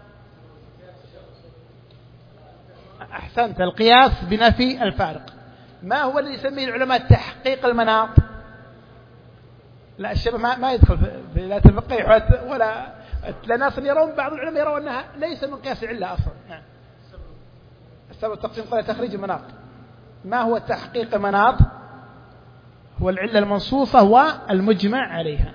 أحسنت، القياس بنفي الفارق. ما هو اللي يسميه العلماء تحقيق المناط؟ لا، الشباب ما يدخل في لا تفقيه ولا ناس يرون، بعض العلماء يرون أنها ليس من قياس العلة أصلا. نعم. السبب التقسيم قال تخريج المناط. ما هو تحقيق المناط؟ هو العلة المنصوصة والمجمع عليها.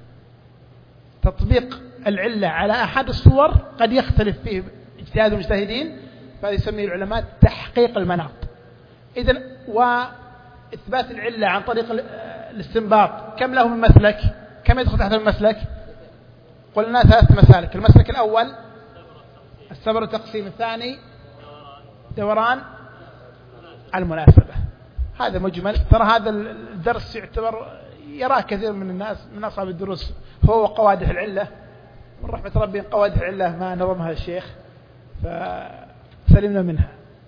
تطبيق العلة على أحد الصور قد يختلف فيه اجتهاد المجتهدين، فهذا يسميه العلماء تحقيق المناط. إذن وإثبات العلة عن طريق الاستنباط كم له من مسلك؟ كم يدخل تحت المسلك؟ قلنا 3 مسالك. المسلك الأول السبر والتقسيم، الثاني دوران المناسبة. هذا مجمل. ترى هذا الدرس يعتبر يراه كثير من الناس من أصحاب الدروس هو قوادح العلة، من رحمة ربي قوادح العلة ما نظمها الشيخ فسلمنا منها.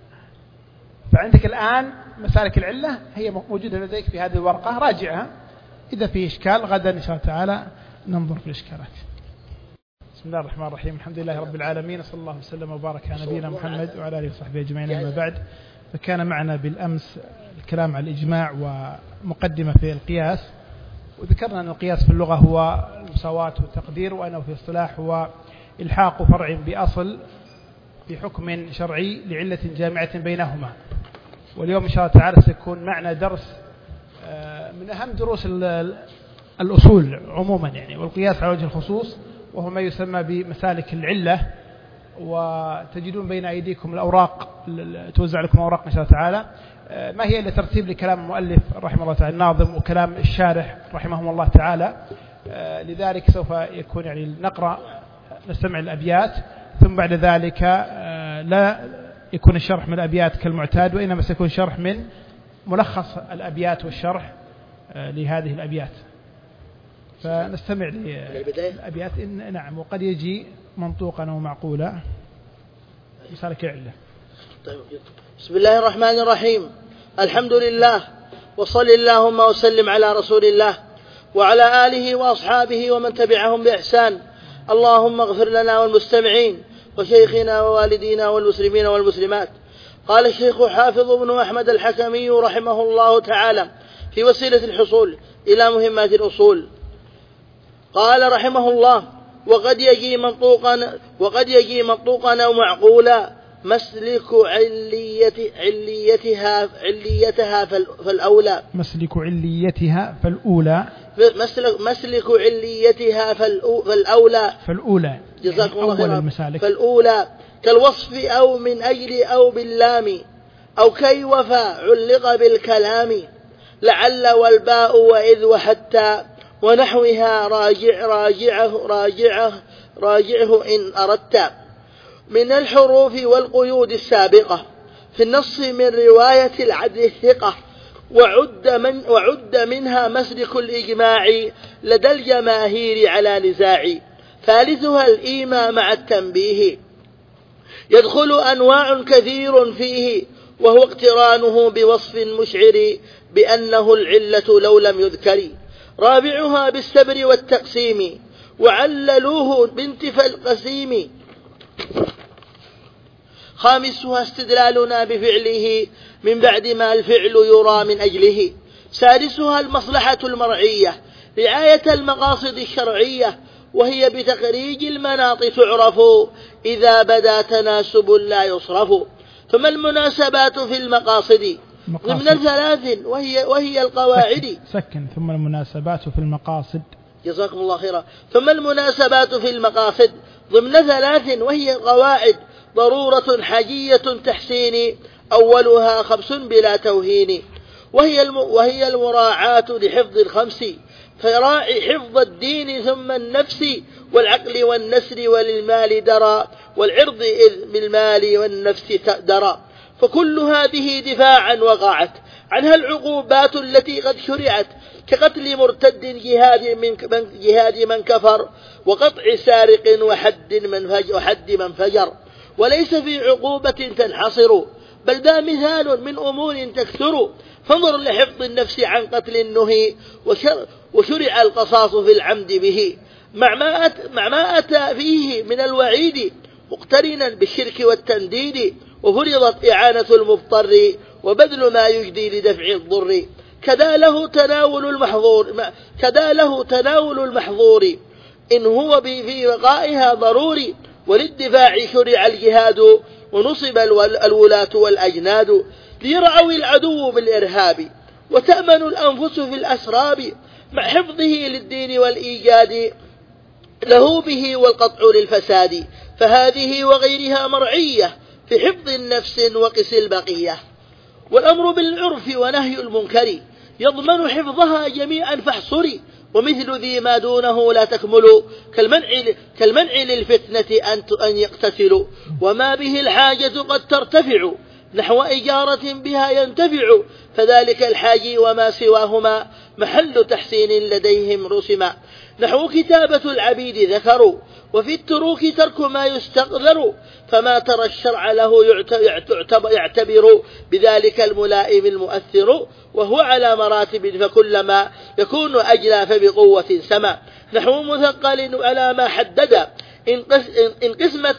فعندك الآن مسالك العلة هي موجودة لديك في هذه الورقة، راجعها. إذا في إشكال غدا إن شاء الله تعالى ننظر في الإشكالات. بسم الله الرحمن الرحيم. الحمد لله رب العالمين، صلى الله وسلم وبارك على نبينا محمد وعلى آله وصحبه أجمعين. أما بعد، فكان معنا بالأمس الكلام عن الإجماع ومقدمة في القياس، وذكرنا أن القياس في اللغة هو المساواة والتقدير، وأنه في الاصطلاح هو إلحاق فرع بأصل في حكم شرعي لعلة جامعة بينهما. واليوم إن شاء الله تعالى سيكون معنا درس من أهم دروس الأصول عموما يعني، والقياس على وجه الخصوص، وهو ما يسمى بمسالك العلة. وتجدون بين أيديكم الأوراق، توزع لكم أوراق إن شاء الله تعالى، ما هي إلا ترتيب لكلام المؤلف رحمه الله تعالى الناظم وكلام الشارح رحمهم الله تعالى. لذلك سوف يكون يعني نقرأ نستمع الأبيات، ثم بعد ذلك لا يكون الشرح من الأبيات كالمعتاد، وإنما سيكون شرح من ملخص الأبيات والشرح لهذه الأبيات. فنستمع للأبيات. نعم، وقد يجي منطوقا ومعقولا مسالك العلة. طيب. بسم الله الرحمن الرحيم. الحمد لله، وصل اللهم وسلم على رسول الله وعلى آله وأصحابه ومن تبعهم بإحسان. اللهم اغفر لنا والمستمعين وشيخنا ووالدينا والمسلمين والمسلمات. قال الشيخ حافظ بن أحمد الحكمي رحمه الله تعالى في وسيلة الحصول إلى مهمات الأصول، قال رحمه الله: وقد يجي منطوقا أو معقولا مسلك عليتها فالأولى. مسلك عليتها فالأولى. مسلك عليتها فالأولى. جزاكم الله خيرا. فالأولى كالوصف أو من أجل أو باللام أو كي وفى علق بالكلام، لعل والباء وإذ وحتى ونحوها راجعه إن أردت، من الحروف والقيود السابقة في النص من رواية العدل الثقة، وعد منها مسلك الإجماع لدى الجماهير على نزاع. ثالثها الإيماء مع التنبيه، يدخل أنواع كثير فيه، وهو اقترانه بوصف مشعر بأنه العلة لو لم يذكر. رابعها بالسبر والتقسيم، وعللوه بانتفى القسيم. خامسها استدلالنا بفعله من بعد ما الفعل يرى من أجله. سادسها المصلحة المرعية رعاية المقاصد الشرعية، وهي بتخريج المناط تعرف إذا بدا تناسب لا يصرف. ثم المناسبات في المقاصد ضمن ثلاث وهي القواعد. سكن. ثم المناسبات في المقاصد. جزاكم الله خيرا. ثم المناسبات في المقاصد ضمن ثلاث وهي القواعد، ضرورة حاجية تحسين، أولها خمس بلا توهين، وهي المراعاة لحفظ الخمس، فراعي حفظ الدين ثم النفس والعقل والنسر وللمال درى، والعرض إذ بالمال والنفس درى. فكل هذه دفاعا وقعت عنها العقوبات التي قد شرعت، كقتل مرتد جهاد من كفر، وقطع سارق وحد من فجر. وليس في عقوبة تنحصر، بل ذا مثال من أمور تكثر. فانظر لحفظ النفس عن قتل النهي، وشرع القصاص في العمد به، مع ما أتى فيه من الوعيد، مقترنا بالشرك والتنديد. وفرضت إعانة المضطر وبذل ما يجدي لدفع الضر. كذا له تناول المحظور إن هو في بقائها ضروري، وللدفاع شرع الجهاد، ونصب الولاة والأجناد، ليرعوا العدو بالإرهاب، وتأمن الأنفس في الأسراب، مع حفظه للدين والإيجاد له به والقطع للفساد. فهذه وغيرها مرعية في حفظ النفس وقس البقية. والأمر بالعرف ونهي المنكر يضمن حفظها جميعا فاحصري، ومثل ذي ما دونه لا تكمل، كالمنع للفتنة أن يقتتلوا، وما به الحاجة قد ترتفع، نحو إجارة بها ينتفع، فذلك الحاجي وما سواهما محل تحسين لديهم رسما. نحو كتابة العبيد ذكروا، وفي التروك ترك ما يستقذر، فما ترى الشرع له يعتبر بذلك الملائم المؤثر، وهو على مراتب، فكلما يكون أجلى فبقوة سما. نحو مثقل على ما حدد، إن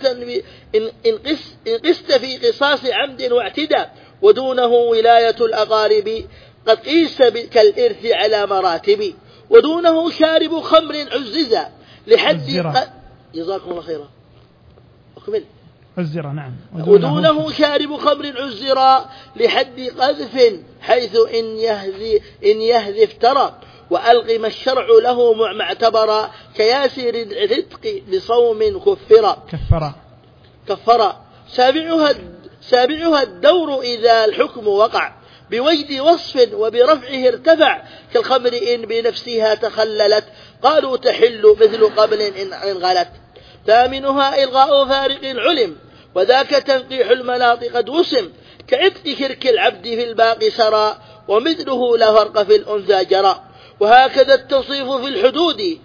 قست في قصاص عمد واعتدى، ودونه ولاية الأقارب قد قيس كالإرث على مراتب، ودونه شارب خمر عززا لحد جزاكم الله خيرا. أكمل. عزرا. نعم. ودونه شارب خمر عزرا لحد قذف، حيث إن يهذف ترى، وألغم الشرع له معتبرا، كياسر الرتق بصوم كفرا. سابعها الدور إذا الحكم وقع، بوجد وصف وبرفعه ارتفع، كالخمر إن بنفسها تخللت، قالوا تحل مثل قبل إن غلت. ثامنها إلغاء فارق علم، وذاك تنقيح المناط قد وسم، كعتق شرك العبد في الباقي سرى، ومثله لا فرق في الأنثى جرى. وهكذا التصريف في الحدود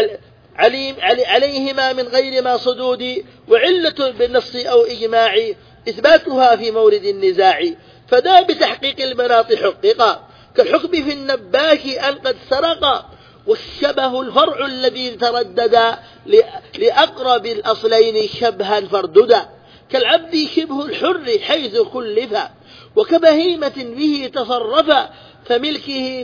عليهما من غير ما صدود، وعلة بالنص أو إجماع إثباتها في مورد النزاع، فدا بتحقيق المناط حققا، كالحكم في النباك أن قد سرق، والشبه الفرع الذي تردد لأقرب الأصلين شبها فرددا، كالعبد شبه الحر حيث كلف، وكبهيمة به تصرف، فملكه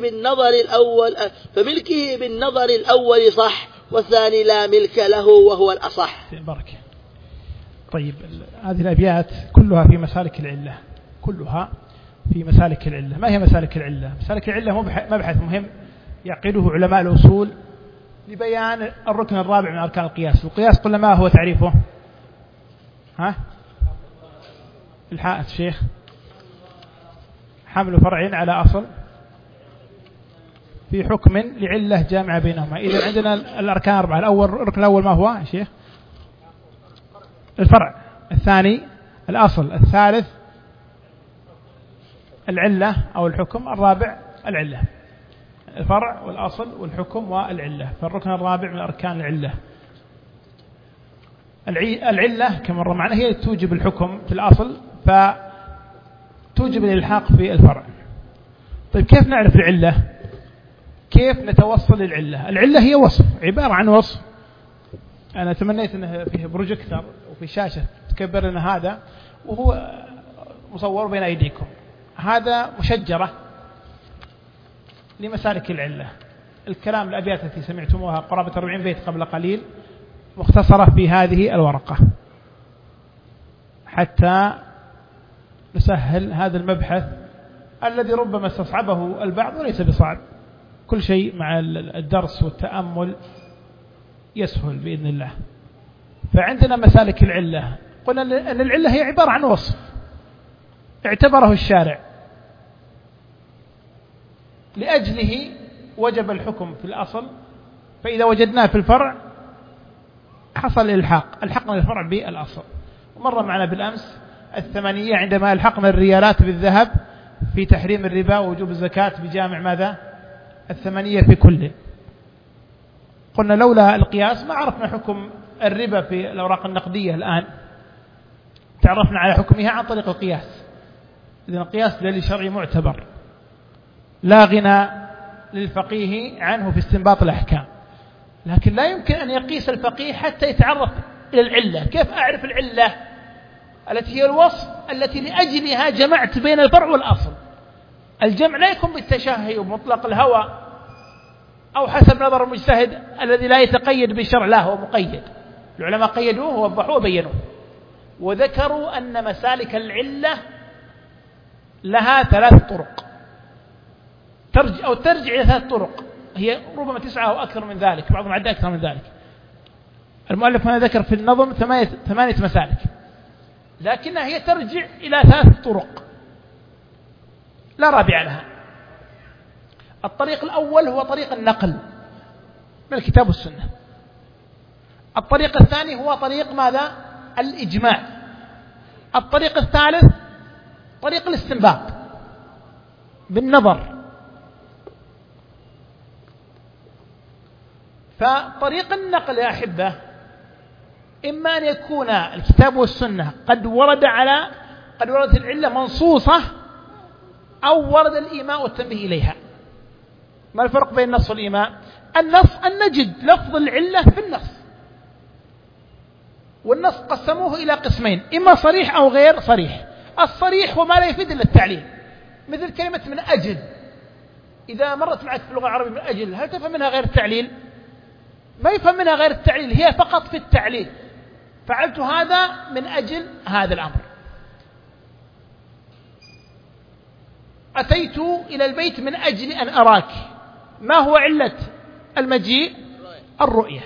بالنظر الأول صح، والثاني لا ملك له وهو الأصح. بركة. طيب، هذه الأبيات كلها في مسالك العلة، كلها في مسالك العلة. ما هي مسالك العلة؟ مسالك العلة مبحث مهم يعقده علماء الأصول لبيان الركن الرابع من أركان القياس. القياس قلنا ما هو تعريفه؟ الحائط شيخ، حمل فرع على أصل في حكم لعلة جامعة بينهما. إذا عندنا الأركان أربعة. الركن الأول ما هو شيخ؟ الفرع. الثاني الأصل. الثالث العلة أو الحكم. الرابع العلة. الفرع والأصل والحكم والعلة. فالركن الرابع من أركان العلة. العلة كما مر معنا هي توجب الحكم في الأصل، فتوجب الإلحاق في الفرع. طيب، كيف نعرف العلة؟ كيف نتوصل للعلة؟ العلة هي وصف، عبارة عن وصف. أنا تمنيت أنه فيه بروجيكتور وفي شاشة تكبر لنا هذا وهو مصور بين أيديكم. هذا مشجرة لمسالك العلة. الكلام الأبيات التي سمعتموها قرابة 40 بيت قبل قليل مختصرة في هذه الورقة حتى نسهل هذا المبحث الذي ربما استصعبه البعض وليس بصعب. كل شيء مع الدرس والتأمل يسهل بإذن الله. فعندنا مسالك العلة. قلنا أن العلة هي عبارة عن وصف اعتبره الشارع لأجله وجب الحكم في الأصل، فإذا وجدناه في الفرع حصل الحاق، الحقنا الفرع بالأصل. ومر معنا بالأمس الثمانية عندما ألحقنا الريالات بالذهب في تحريم الربا ووجوب الزكاة بجامع ماذا؟ الثمانية في كل. قلنا لولا القياس ما عرفنا حكم الربا في الأوراق النقدية. الآن تعرفنا على حكمها عن طريق القياس. إذن القياس دليل شرعي معتبر لا غنى للفقيه عنه في استنباط الأحكام، لكن لا يمكن أن يقيس الفقيه حتى يتعرف إلى العلة. كيف أعرف العلة التي هي الوصف التي لأجلها جمعت بين الفرع والأصل؟ الجمع لا يكون بالتشهي ومطلق الهوى أو حسب نظر المجتهد الذي لا يتقيد بالشرع، لا هو مقيد. العلماء قيدوه ووضحوه وبينوه وذكروا أن مسالك العلة لها 3 طرق ترجع إلى 3 طرق، هي ربما 9 أو أكثر من ذلك، بعضهم عدى أكثر من ذلك. المؤلف هنا ذكر في النظم 8 مسالك، لكنها هي ترجع إلى 3 طرق لا رابع لها. الطريق الأول هو طريق النقل من الكتاب والسنة. الطريق الثاني هو طريق ماذا؟ الإجماع. الطريق الثالث طريق الاستنباط بالنظر. فطريق النقل يا أحبة إما أن يكون الكتاب والسنة قد وردت العلة منصوصة أو ورد الإيماء والتنبيه إليها. ما الفرق بين النص والإيماء؟ النص أن نجد لفظ العلة في النص، والنص قسموه إلى قسمين، إما صريح أو غير صريح. الصريح هو ما لا يفيد إلا التعليل، مثل كلمة من أجل. إذا مرت معك في اللغة العربية من أجل، هل تفهم منها غير التعليل؟ ما يفهم منها غير التعليل، هي فقط في التعليل. فعلت هذا من أجل هذا الأمر. أتيت إلى البيت من أجل أن أراك. ما هو علة المجيء؟ الرؤية.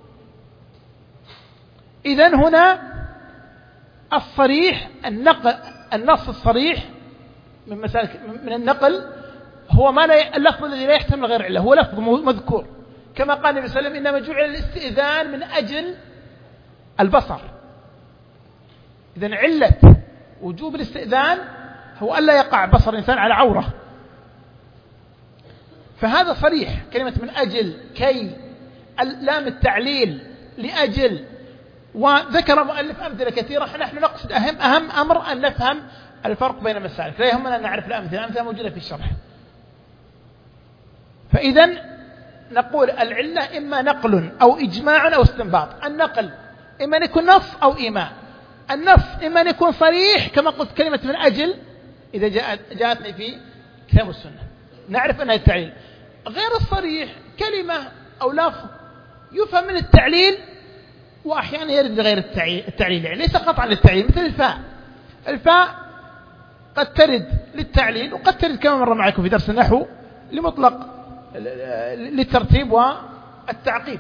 إذن هنا الصريح النص الصريح من النقل هو ما اللفظ الذي لا يحتمل غير علة، هو لفظ مذكور، كما قال النبي صلى الله عليه وسلم إنما جعل الاستئذان من أجل البصر. إذن علة وجوب الاستئذان هو ألا يقع بصر الإنسان على عورة. فهذا صريح. كلمة من أجل، كي، لام التعليل، لأجل. وذكر مؤلف أمثلة كثيرة. نحن نقصد أهم أمر أن نفهم الفرق بين المسالك، لا يهمنا أن نعرف الأمثلة موجودة في الشرح. فإذن نقول العلة إما نقل أو إجماع أو استنباط. النقل إما أن يكون نص أو إيماء. النص إما أن يكون صريح كما قلت كلمة من أجل إذا جاءتني في كتاب السنة نعرف أنها التعليل. غير الصريح كلمة أو لفظ يفهم من التعليل وأحيانا يرد بغير التعليل، يعني ليس قطعا للتعليل. مثل الفاء قد ترد للتعليل وقد ترد كما مر معكم في درس النحو لمطلق للترتيب والتعقيب،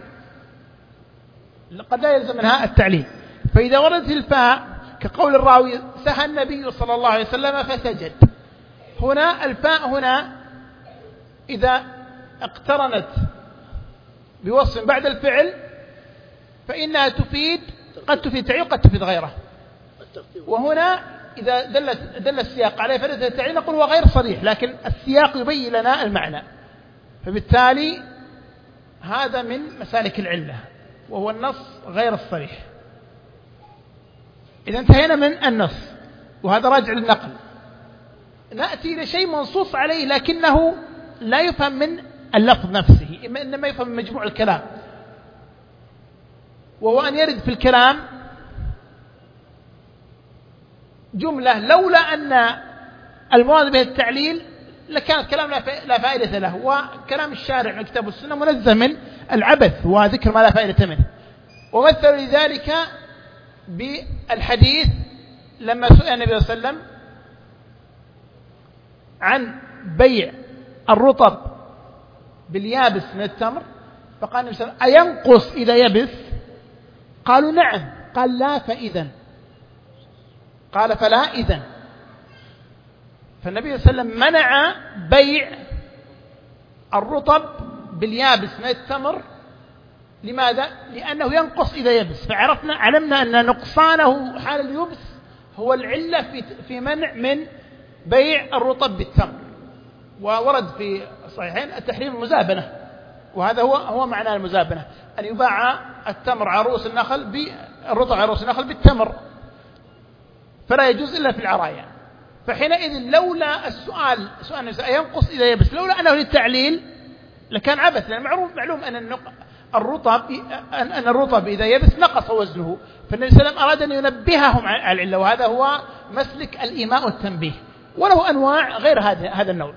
قد لا يلزم منها التعليل. فإذا وردت الفاء كقول الراوي سهى النبي صلى الله عليه وسلم فسجد، هنا الفاء هنا إذا اقترنت بوصف بعد الفعل فإنها قد تفيد تعليل وقد تفيد غيره. وهنا إذا دل السياق عليه فائدة التعليل نقول هو غير صريح، لكن السياق يبين لنا المعنى. فبالتالي هذا من مسالك العلة وهو النص غير الصريح. إذا انتهينا من النص وهذا راجع للنقل. نأتي إلى شيء منصوص عليه لكنه لا يفهم من اللفظ نفسه، إنما يفهم من مجموع الكلام، وهو أن يرد في الكلام جملة لولا أن المراد به التعليل لكانت كلام لا فائدة له، وكلام الشارع من الكتاب والسنة منزه من العبث وذكر ما لا فائدة منه. ومثل لذلك بالحديث لما سئل النبي صلى الله عليه وسلم عن بيع الرطب باليابس من التمر، فقال النبي صلى الله عليه وسلم: أينقص إذا يبس؟ قالوا: نعم. قال: لا، فإذن. قال: فلا إذن. فالنبي صلى الله عليه وسلم منع بيع الرطب باليابس من التمر. لماذا؟ لأنه ينقص إذا يبس، علمنا أن نقصانه حال اليبس هو العلة في منع من بيع الرطب بالتمر. وورد في الصحيحين التحريم المزابنة، وهذا هو معنى المزابنة، أن يباع التمر عروس النخل بالرطب عروس النخل بالتمر، فلا يجوز إلا في العرايا. فحينئذ لولا السؤال ينقص إذا يبس، لولا أنه للتعليل لكان عبث، لأن معلوم أن الرطب إذا يبس نقص وزنه. فالنبي صلى الله عليه وسلم أراد أن ينبههم على العلة، وهذا هو مسلك الإيماء والتنبيه، وله أنواع غير هذا النوع.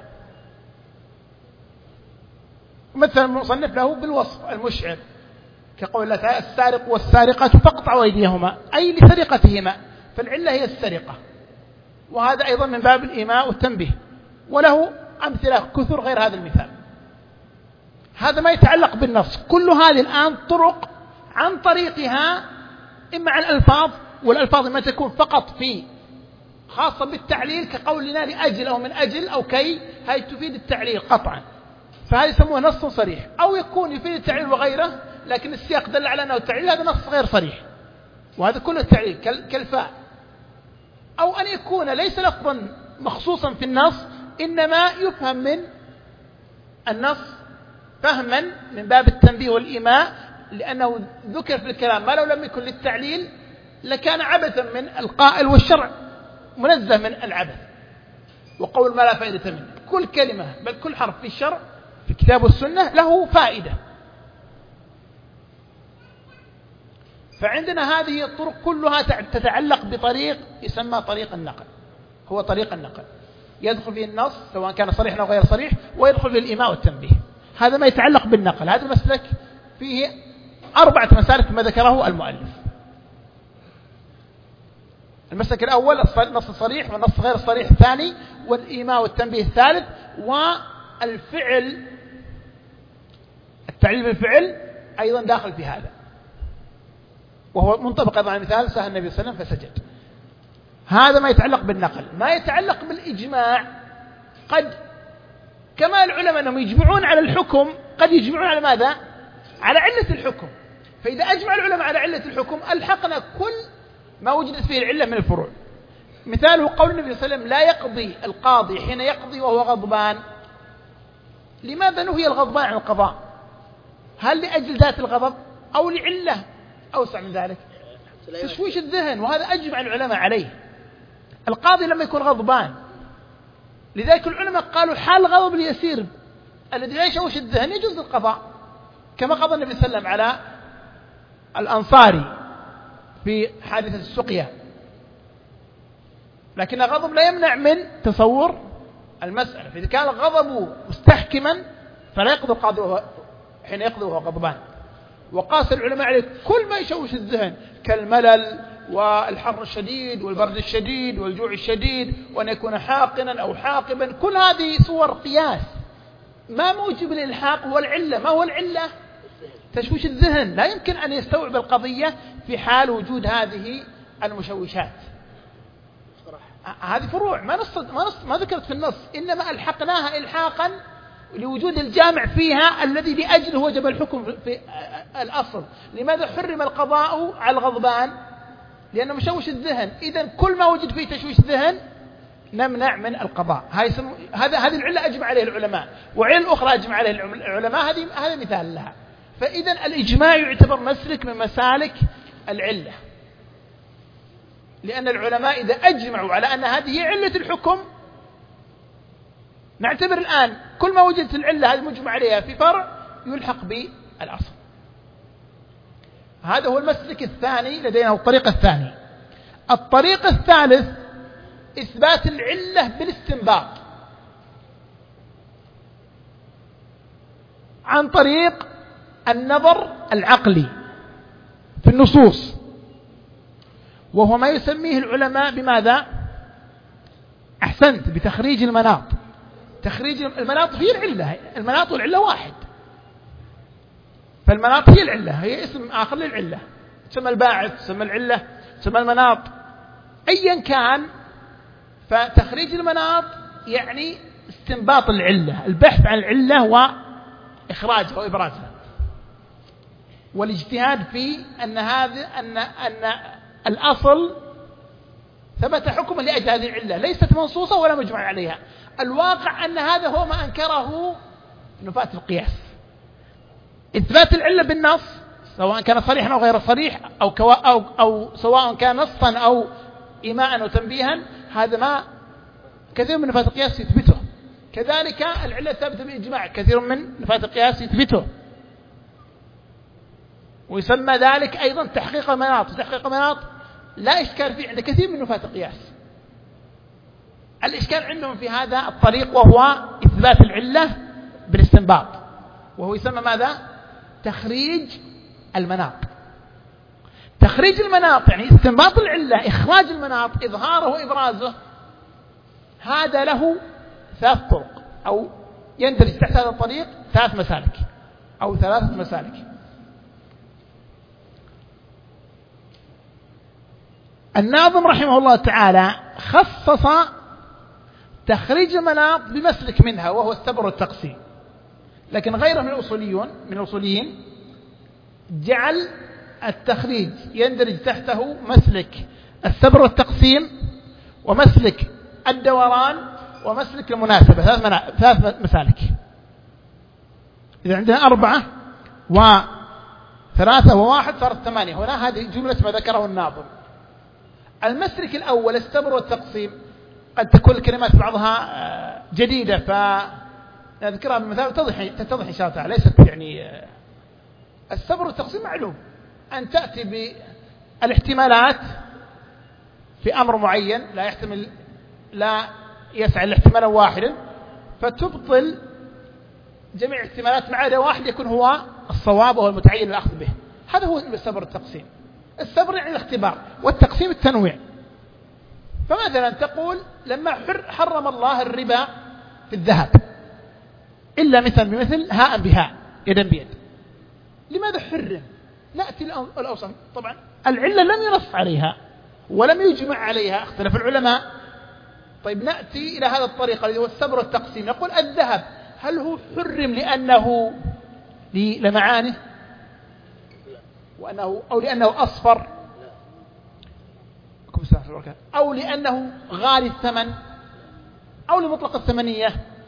مثلا المصنف له بالوصف المشعر كقول الله تعالى: السارق والسارقة فاقطعوا أيديهما، أي لسرقتهما، فالعلة هي السرقة، وهذا أيضا من باب الإيماء والتنبيه، وله أمثلة كثر غير هذا المثال. هذا ما يتعلق بالنص. كل هذه الآن طرق عن طريقها إما عن الألفاظ، والألفاظ ما تكون فقط في خاصة بالتعليل كقولنا لأجل أو من أجل أو كي، هاي تفيد التعليل قطعا، فهذا يسموه نص صريح. أو يكون يفيد التعليل وغيره لكن السياق دل على أنه التعليل، هذا نص غير صريح، وهذا كله التعليل كالفاء. أو أن يكون ليس لفظا مخصوصا في النص، إنما يفهم من النص فهما من باب التنبيه والإيماء، لأنه ذكر في الكلام ما لو لم يكن للتعليل لكان عبثا من القائل، والشرع منزه من العبث وقول ما لا فائدة منه. كل كلمة بل كل حرف في الشرع في الكتاب والسنة له فائدة. فعندنا هذه الطرق كلها تتعلق بطريق يسمى طريق النقل، هو طريق النقل يدخل فيه النص سواء كان صريح أو غير صريح، ويدخل فيه الإيماء والتنبيه. هذا ما يتعلق بالنقل. هذا المسلك فيه 4 مسالك ما ذكره المؤلف. المسلك الأول النص الصريح، والنص غير الصريح الثاني، والإيماء والتنبيه الثالث، والفعل التعليل بالفعل أيضا داخل في هذا، وهو منطبق أيضا على مثال سهل النبي صلى الله عليه وسلم فسجد. هذا ما يتعلق بالنقل. ما يتعلق بالإجماع، قد كما العلماء أنهم يجمعون على الحكم، قد يجمعون على ماذا؟ على علة الحكم. فإذا أجمع العلماء على علة الحكم ألحقنا كل ما وجدت فيه العلة من الفروع. مثاله قول النبي صلى الله عليه وسلم: لا يقضي القاضي حين يقضي وهو غضبان. لماذا نهي الغضبان عن القضاء؟ هل لأجل ذات الغضب أو لعلة أوسع من ذلك؟ تشويش الذهن، وهذا أجمع العلماء عليه. القاضي لما يكون غضبان، لذلك العلماء قالوا حال الغضب اليسير الذي لا يشوش الذهن يجوز القضاء، كما قضى النبي صلى الله عليه وسلم على الأنصاري في حادثة السقيا. لكن الغضب لا يمنع من تصور المسألة، فإذا كان الغضب مستحكما فلا يقضي القاضي حين يقضي وهو غضبان. وقاس العلماء عليه كل ما يشوش الذهن كالملل والحر الشديد والبرد الشديد والجوع الشديد، وأن يكون حاقنا أو حاقبا، كل هذه صور قياس. ما موجب الإلحاق هو العلة. ما هو العلة؟ تشويش الذهن. لا يمكن أن يستوعب القضية في حال وجود هذه المشوشات. هذه فروع ما ذكرت في النص، إنما ألحقناها إلحاقا لوجود الجامع فيها الذي لأجله وجب الحكم في الأصل. لماذا حرم القضاء على الغضبان؟ لأنه مشوش الذهن. إذن كل ما وجد فيه تشويش الذهن نمنع من القضاء. هذه العلة أجمع عليه العلماء، وعلل أخرى أجمع عليه العلماء، هذا مثال لها. فإذن الإجماع يعتبر مسلك من مسالك العلة، لأن العلماء إذا أجمعوا على أن هذه علة الحكم، نعتبر الآن كل ما وجدت العلة هذه مجمع عليها في فرع يلحق بالأصل. هذا هو المسلك الثاني لدينا، الطريق الثاني. الطريق الثالث إثبات العلة بالاستنباط عن طريق النظر العقلي في النصوص، وهو ما يسميه العلماء بماذا؟ أحسنت، بتخريج المناط. تخريج المناط هي العلة، المناط والعلة واحد، فالمناط هي العلة، هي اسم آخر للعلة، تسمى الباعث، تسمى العلة، تسمى المناط، أيا كان. فتخريج المناط يعني استنباط العلة، البحث عن العلة وإخراجها وإبرازها، والاجتهاد في أن الأصل ثبت حكما لأجل هذه العلة، ليست منصوصة ولا مجمع عليها. الواقع أن هذا هو ما أنكره نفاة القياس. إثبات العلة بالنص سواء كان صريحا أو غير صريح أو سواء كان نصا أو إيماء أو تنبيها، هذا ما كثير من نفاة القياس يثبته. كذلك العلة ثابتة بالإجماع، كثير من نفاة القياس يثبته، ويسمى ذلك أيضا تحقيق المناط. تحقيق المناط لا إشكال فيه عند كثير من نفاة القياس. الإشكال عندهم في هذا الطريق وهو إثبات العلة بالاستنباط، وهو يسمى ماذا؟ تخريج المناط. تخريج المناط يعني استنباط العلة، إخراج المناط، إظهاره وإبرازه. هذا له 3 طرق، أو يندرج تحت هذا الطريق 3 مسالك أو 3 مسالك. الناظم رحمه الله تعالى خصص تخريج المناط بمسلك منها، وهو السبر والتقسيم، لكن غيره من الأصوليين جعل التخريج يندرج تحته مسلك السبر والتقسيم، ومسلك الدوران، ومسلك المناسبة. 3 مسالك. إذا عندنا 4 و3 و1 صارت 8. هنا هذه جملة ما ذكره الناظم. المسلك الأول السبر والتقسيم، قد تكون الكلمات بعضها جديدة فنذكرها بمثال تتضح إن شاء الله تعالى. ليست يعني السبر والتقسيم معلوم، أن تأتي بالاحتمالات في أمر معين لا يسعى الاحتمال واحدا، فتبطل جميع الاحتمالات ما عدا واحد يكون هو الصواب وهو المتعين للأخذ به. هذا هو السبر والتقسيم. السبر يعني الاختبار، والتقسيم التنويع. فمثلا تقول لما حرم الله الربا في الذهب إلا مثل بمثل هاء بهاء يدا بيد، لماذا حرم؟ نأتي الأوصاف. طبعا العلة لم ينص عليها ولم يجمع عليها، اختلف العلماء. طيب نأتي إلى هذا الطريق الذي هو السبر والتقسيم، نقول الذهب هل هو حرم لأنه لمعانه أو لأنه أصفر أو لأنه غالي الثمن أو لمطلق الثمنية؟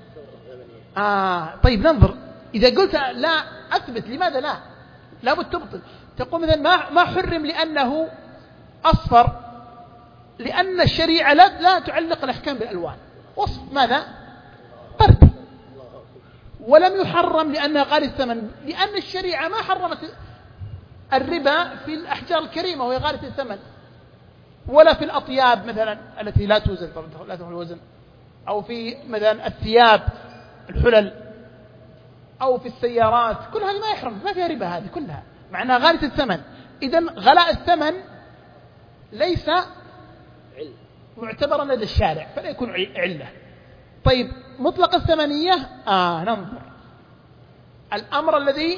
طيب ننظر. إذا قلت لا أثبت، لماذا لا؟ لابد تبطل. تقول مثلا ما حرم لأنه أصفر، لأن الشريعة لا تعلق الأحكام بالألوان، وصف ماذا؟ طردي. ولم يحرم لأنه غالي الثمن، لأن الشريعة ما حرمت الربا في الأحجار الكريمة وهي غالية الثمن، ولا في الأطياب مثلا التي لا توزن، لا تحمل الوزن، أو في مثلا الثياب الحلل، أو في السيارات. كل هذه ما يحرم، ما فيها ربا، هذه كلها معناها غالية الثمن. إذن غلاء الثمن ليس معتبرا لدى الشارع، فلا يكون علة. طيب مطلق الثمنية، ننظر. الأمر الذي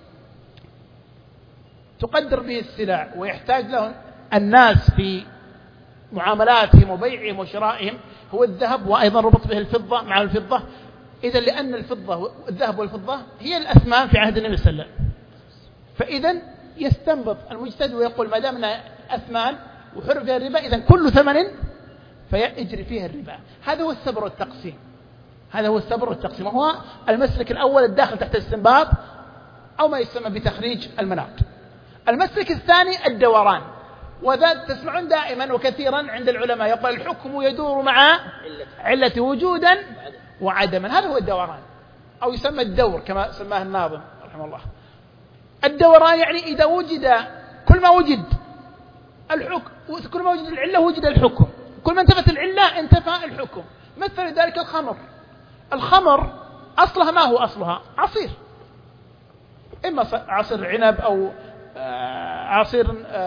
تقدر به السلع ويحتاج له الناس في معاملاتهم وبيعهم وشرائهم هو الذهب، وأيضا ربط به الفضة مع الفضة. إذا لأن الذهب والفضة هي الأثمان في عهد النبي صلى الله عليه وسلم، فإذا يستنبط المجتهد ويقول ما دامنا أثمان وحر فيها الربا، إذا كل ثمن فيجري فيها الربا. هذا هو السبر والتقسيم. هذا هو السبر والتقسيم، وهو المسلك الأول الداخل تحت الاستنباط أو ما يسمى بتخريج المناط. المسلك الثاني الدوران، وذا تسمعون دائما وكثيرا عند العلماء يقول الحكم يدور مع علة وجودا وعدما. هذا هو الدوران، أو يسمى الدور كما سماه الناظم رحمه الله. الدوران يعني إذا وجد كل ما وجد الحكم، كل ما وجد العلة وجد الحكم، كل ما انتفت العلة انتفى الحكم. مثل ذلك الخمر أصلها ما هو أصلها؟ عصير، إما عصير العنب أو عصير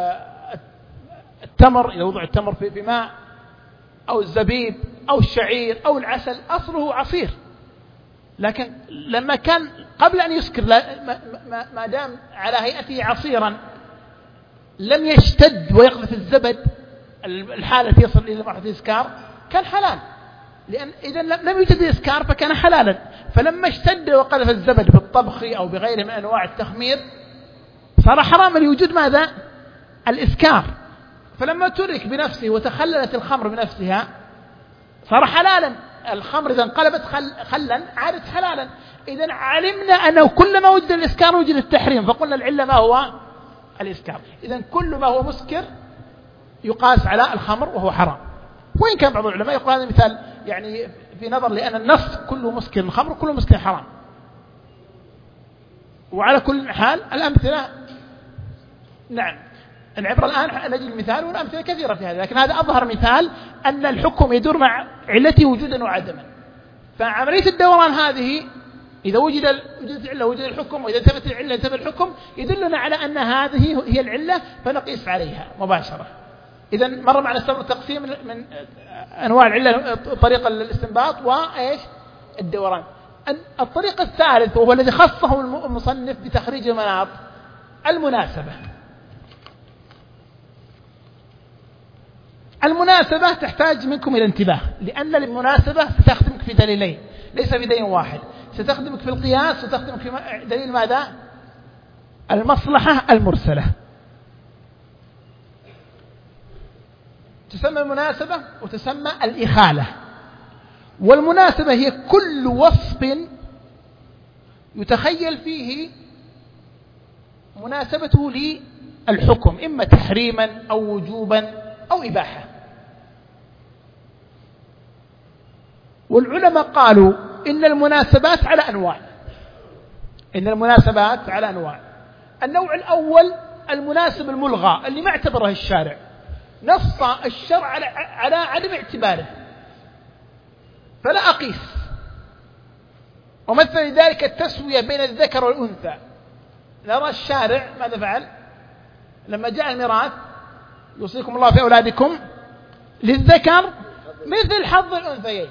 التمر إذا وضع التمر في ماء، أو الزبيب أو الشعير أو العسل، أصله عصير. لكن لما كان قبل أن يسكر ما دام على هيئته عصيرا لم يشتد ويقذف الزبد، الحالة التي يصل إلى مرحلة الإسكار، كان حلال، لأن إذا لم يوجد إسكار فكان حلالا. فلما اشتد وقذف الزبد بالطبخ أو بغيره من أنواع التخمير صار حراما لوجود ماذا؟ الإسكار. فلما ترك بنفسه وتخللت الخمر بنفسها صار حلالا. الخمر إذا انقلبت خلا عادت حلالا. إذا علمنا أنه كلما وجد الإسكار وجد التحريم، فقلنا العلة ما هو؟ الإسكار. إذا كل ما هو مسكر يقاس على الخمر وهو حرام. وإن كان بعض العلماء يقول هذا مثال يعني في نظر، لأن النص كله مسكر الخمر كله مسكر حرام. وعلى كل حال الأمثلة نعم، العبرة الآن نجد المثال، والأمثلة كثيرة في هذا، لكن هذا أظهر مثال أن الحكم يدور مع علته وجودا وعدما. فعملية الدوران هذه إذا وجدت العلة وجد الحكم، وإذا انتفت العلة انتفى الحكم، يدلنا على أن هذه هي العلة فنقيس عليها مباشرة. إذا مر معنا السبب التقسيم من أنواع العلة، طريقة الاستنباط وإيش؟ الدوران. الطريق الثالث وهو الذي خصه المصنف بتخريج المناط، المناسبة تحتاج منكم إلى انتباه، لأن المناسبة ستخدمك في دليلين ليس في دليل واحد، ستخدمك في القياس وتخدمك في دليل ماذا؟ المصلحة المرسلة. تسمى المناسبة وتسمى الإخالة. والمناسبة هي كل وصف يتخيل فيه مناسبته للحكم، إما تحريما أو وجوبا أو إباحة. والعلماء قالوا إن المناسبات على أنواع. النوع الأول المناسب الملغى اللي ما اعتبره الشارع، نص الشرع على عدم اعتباره فلا أقيس. ومثل ذلك التسوية بين الذكر والأنثى، نرى الشارع ماذا فعل لما جاء الميراث؟ يوصيكم الله في أولادكم للذكر مثل حظ الأنثيين،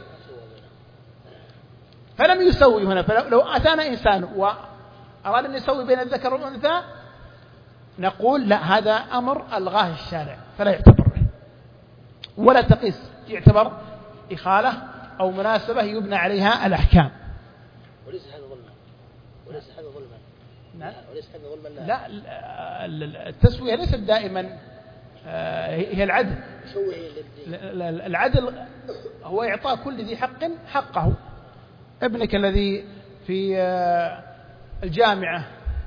فلم يسوي هنا. فلو أتانا إنسان وأراد أن يسوي بين الذكر والأنثى نقول لا، هذا أمر ألغاه الشارع فلا يعتبر به ولا تقيس، يعتبر إخالة أو مناسبة يبنى عليها الأحكام. وليس هذا ظلما. نعم. وليس هذا ظلما. لا، التسوية ليست دائما هي العدل. العدل هو إعطاء كل ذي حق حقه. ابنك الذي في الجامعة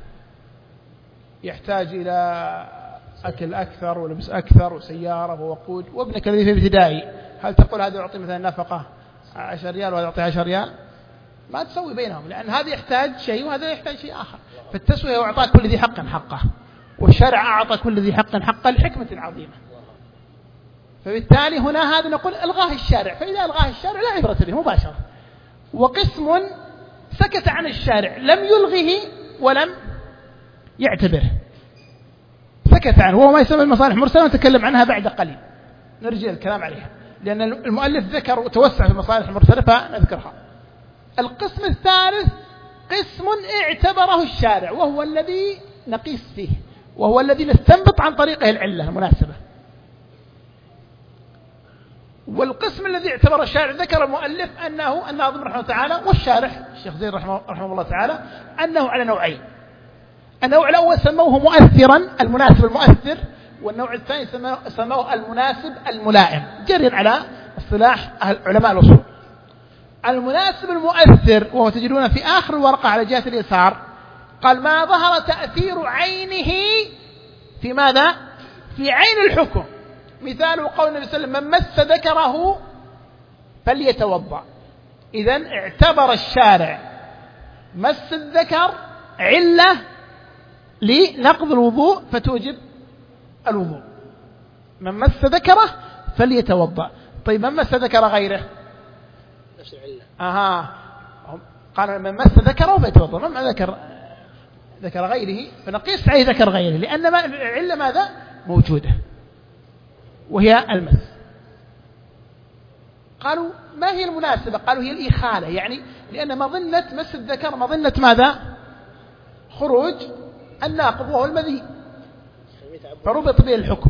يحتاج إلى أكل أكثر ولبس أكثر وسيارة ووقود، وابنك الذي في ابتدائي هل تقول هذا يعطي مثلا نفقة 10 ريال وهذا يعطي 10 ريال؟ ما تسوي بينهم، لأن هذا يحتاج شيء وهذا يحتاج شيء آخر. فالتسوية هو إعطاء كل ذي حق حقه، والشرع أعطى كل ذي حق حقه لحكمة عظيمة. فبالتالي هنا هذا نقول ألغاه الشارع، فإذا ألغاه الشارع لا عبرة به مباشرة. وقسم سكت عن الشارع لم يلغه ولم يعتبره، سكت عنه، وهو ما يسمى المصالح المرسلة، ونتكلم عنها بعد قليل، نرجع الكلام عليها لأن المؤلف ذكر وتوسع في المصالح المرسلة فنذكرها. القسم الثالث قسم اعتبره الشارع وهو الذي نقيس فيه، وهو الذي نستنبط عن طريقه العلة المناسبة. والقسم الذي اعتبر الشارع ذكر المؤلف أنه الناظم رحمه الله تعالى والشارح الشيخ زين رحمه الله تعالى أنه على نوعين. النوع الأول سموه مؤثرا، المناسب المؤثر، والنوع الثاني سموه المناسب الملائم، جريا على اصطلاح علماء الأصول. المناسب المؤثر وهو تجدون في آخر الورقة على جهة اليسار، قال ما ظهر تأثير عينه في ماذا؟ في عين الحكم. مثال قول النبي صلى الله عليه وسلم من مس ذكره فليتوضأ. إذن اعتبر الشارع مس الذكر علة لنقض الوضوء فتوجب الوضوء، من مس ذكره فليتوضأ. طيب من مس ذكر غيره؟ نفس العلة. قال من مس ذكره فيتوضأ، من ذكر غيره فنقيس عليه ذكر غيره، لأن العلة ماذا؟ موجودة وهي المس. قالوا ما هي المناسبة؟ قالوا هي الإخالة، يعني لأن مظنة مس الذكر مظنة ماذا؟ خروج الناقض وهو المذي، فربط به الحكم.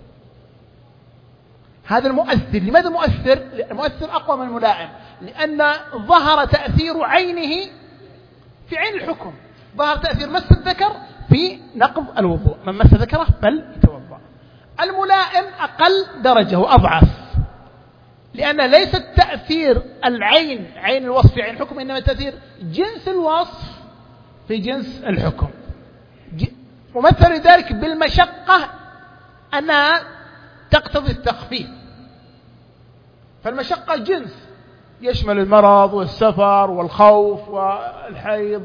هذا المؤثر. لماذا مؤثر؟ المؤثر أقوى من الملائم، لأن ظهر تأثير عينه في عين الحكم، ظهر تأثير مس الذكر في نقض الوضوء، من مس ذكره بل يتوضأ. الملائم أقل درجة وأضعف، لأن ليس تأثير العين عين الوصف في عين الحكم، إنما تأثير جنس الوصف في جنس الحكم. ممثل ذلك بالمشقة أنها تقتضي التخفيف، فالمشقة جنس يشمل المرض والسفر والخوف والحيض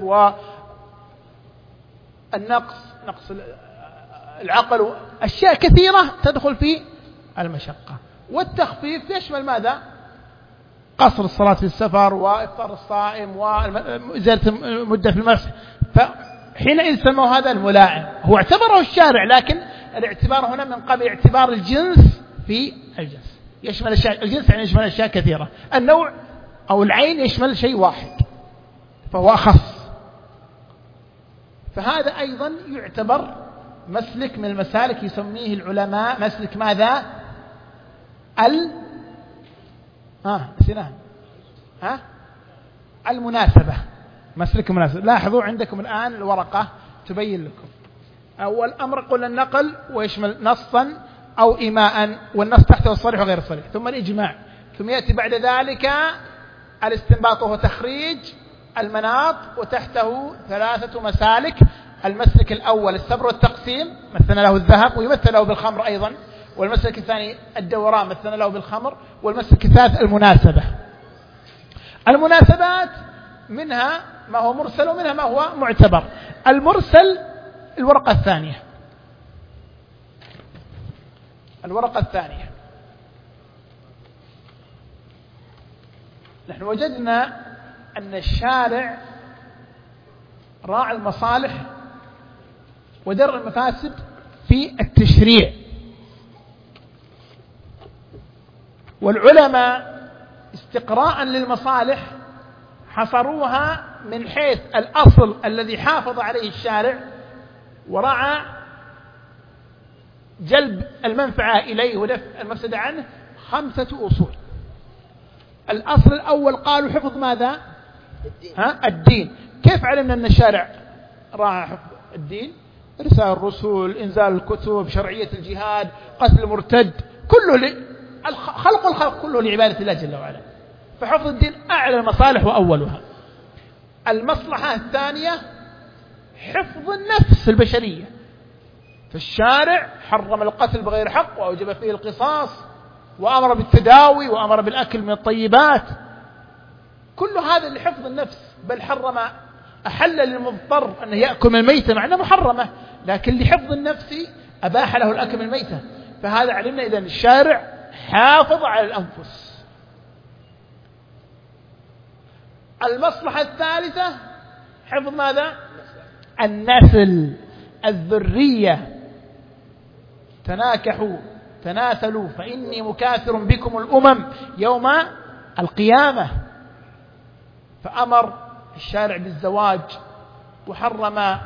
والنقص، نقص العقل، أشياء كثيرة تدخل في المشقة. والتخفيف يشمل ماذا؟ قصر الصلاة في السفر وإفطار الصائم وإزالة المدة في المسح. فحينئذ سموا هذا الملائم، هو اعتبره الشارع، لكن الاعتبار هنا من قبل اعتبار الجنس في الجنس، يشمل الجنس يعني يشمل أشياء كثيرة، النوع أو العين يشمل شيء واحد فهو أخص. فهذا أيضا يعتبر مسلك من المسالك يسميه العلماء مسلك ماذا؟ المناسبة، مسلك المناسبة. لاحظوا عندكم الآن الورقة تبين لكم أول أمر قلنا النقل ويشمل نصا أو إيماء، والنص تحته الصريح وغير الصريح، ثم الإجماع، ثم يأتي بعد ذلك الاستنباط وهو تخريج المناط، وتحته 3 مسالك. المسلك الأول السبر والتقسيم، مثلنا له الذهب ويمثل له بالخمر أيضا، والمسلك الثاني الدوران مثلنا له بالخمر، والمسلك الثالث المناسبة. المناسبات منها ما هو مرسل ومنها ما هو معتبر. المرسل الورقة الثانية، نحن وجدنا أن الشارع راعى المصالح ودرء المفاسد في التشريع، والعلماء استقراء للمصالح حصروها من حيث الأصل الذي حافظ عليه الشارع ورعى جلب المنفعة إليه ودفع المفسدة عنه 5 أصول. الأصل الأول قالوا حفظ ماذا؟ الدين. كيف علمنا أن الشارع راعى حفظ الدين؟ إرسال الرسل، إنزال الكتب، شرعية الجهاد، قتل المرتد، كله خلق الخلق كله لعبادة الله جل وعلا. فحفظ الدين أعلى المصالح وأولها. المصلحة الثانية حفظ النفس البشرية، فالشارع حرم القتل بغير حق وأوجب فيه القصاص، وأمر بالتداوي، وأمر بالأكل من الطيبات، كل هذا لحفظ النفس. بل أحل للمضطر أن يأكل من الميتة مع أنها محرمة، لكن لحفظ النفس أباح له الأكل من الميتة. فهذا علمنا إذن الشارع حافظ على الأنفس. المصلحة الثالثة حفظ ماذا؟ النسل، الذرية. تناكحوا تناسلوا فإني مكاثر بكم الأمم يوم القيامة. فأمر الشارع بالزواج وحرم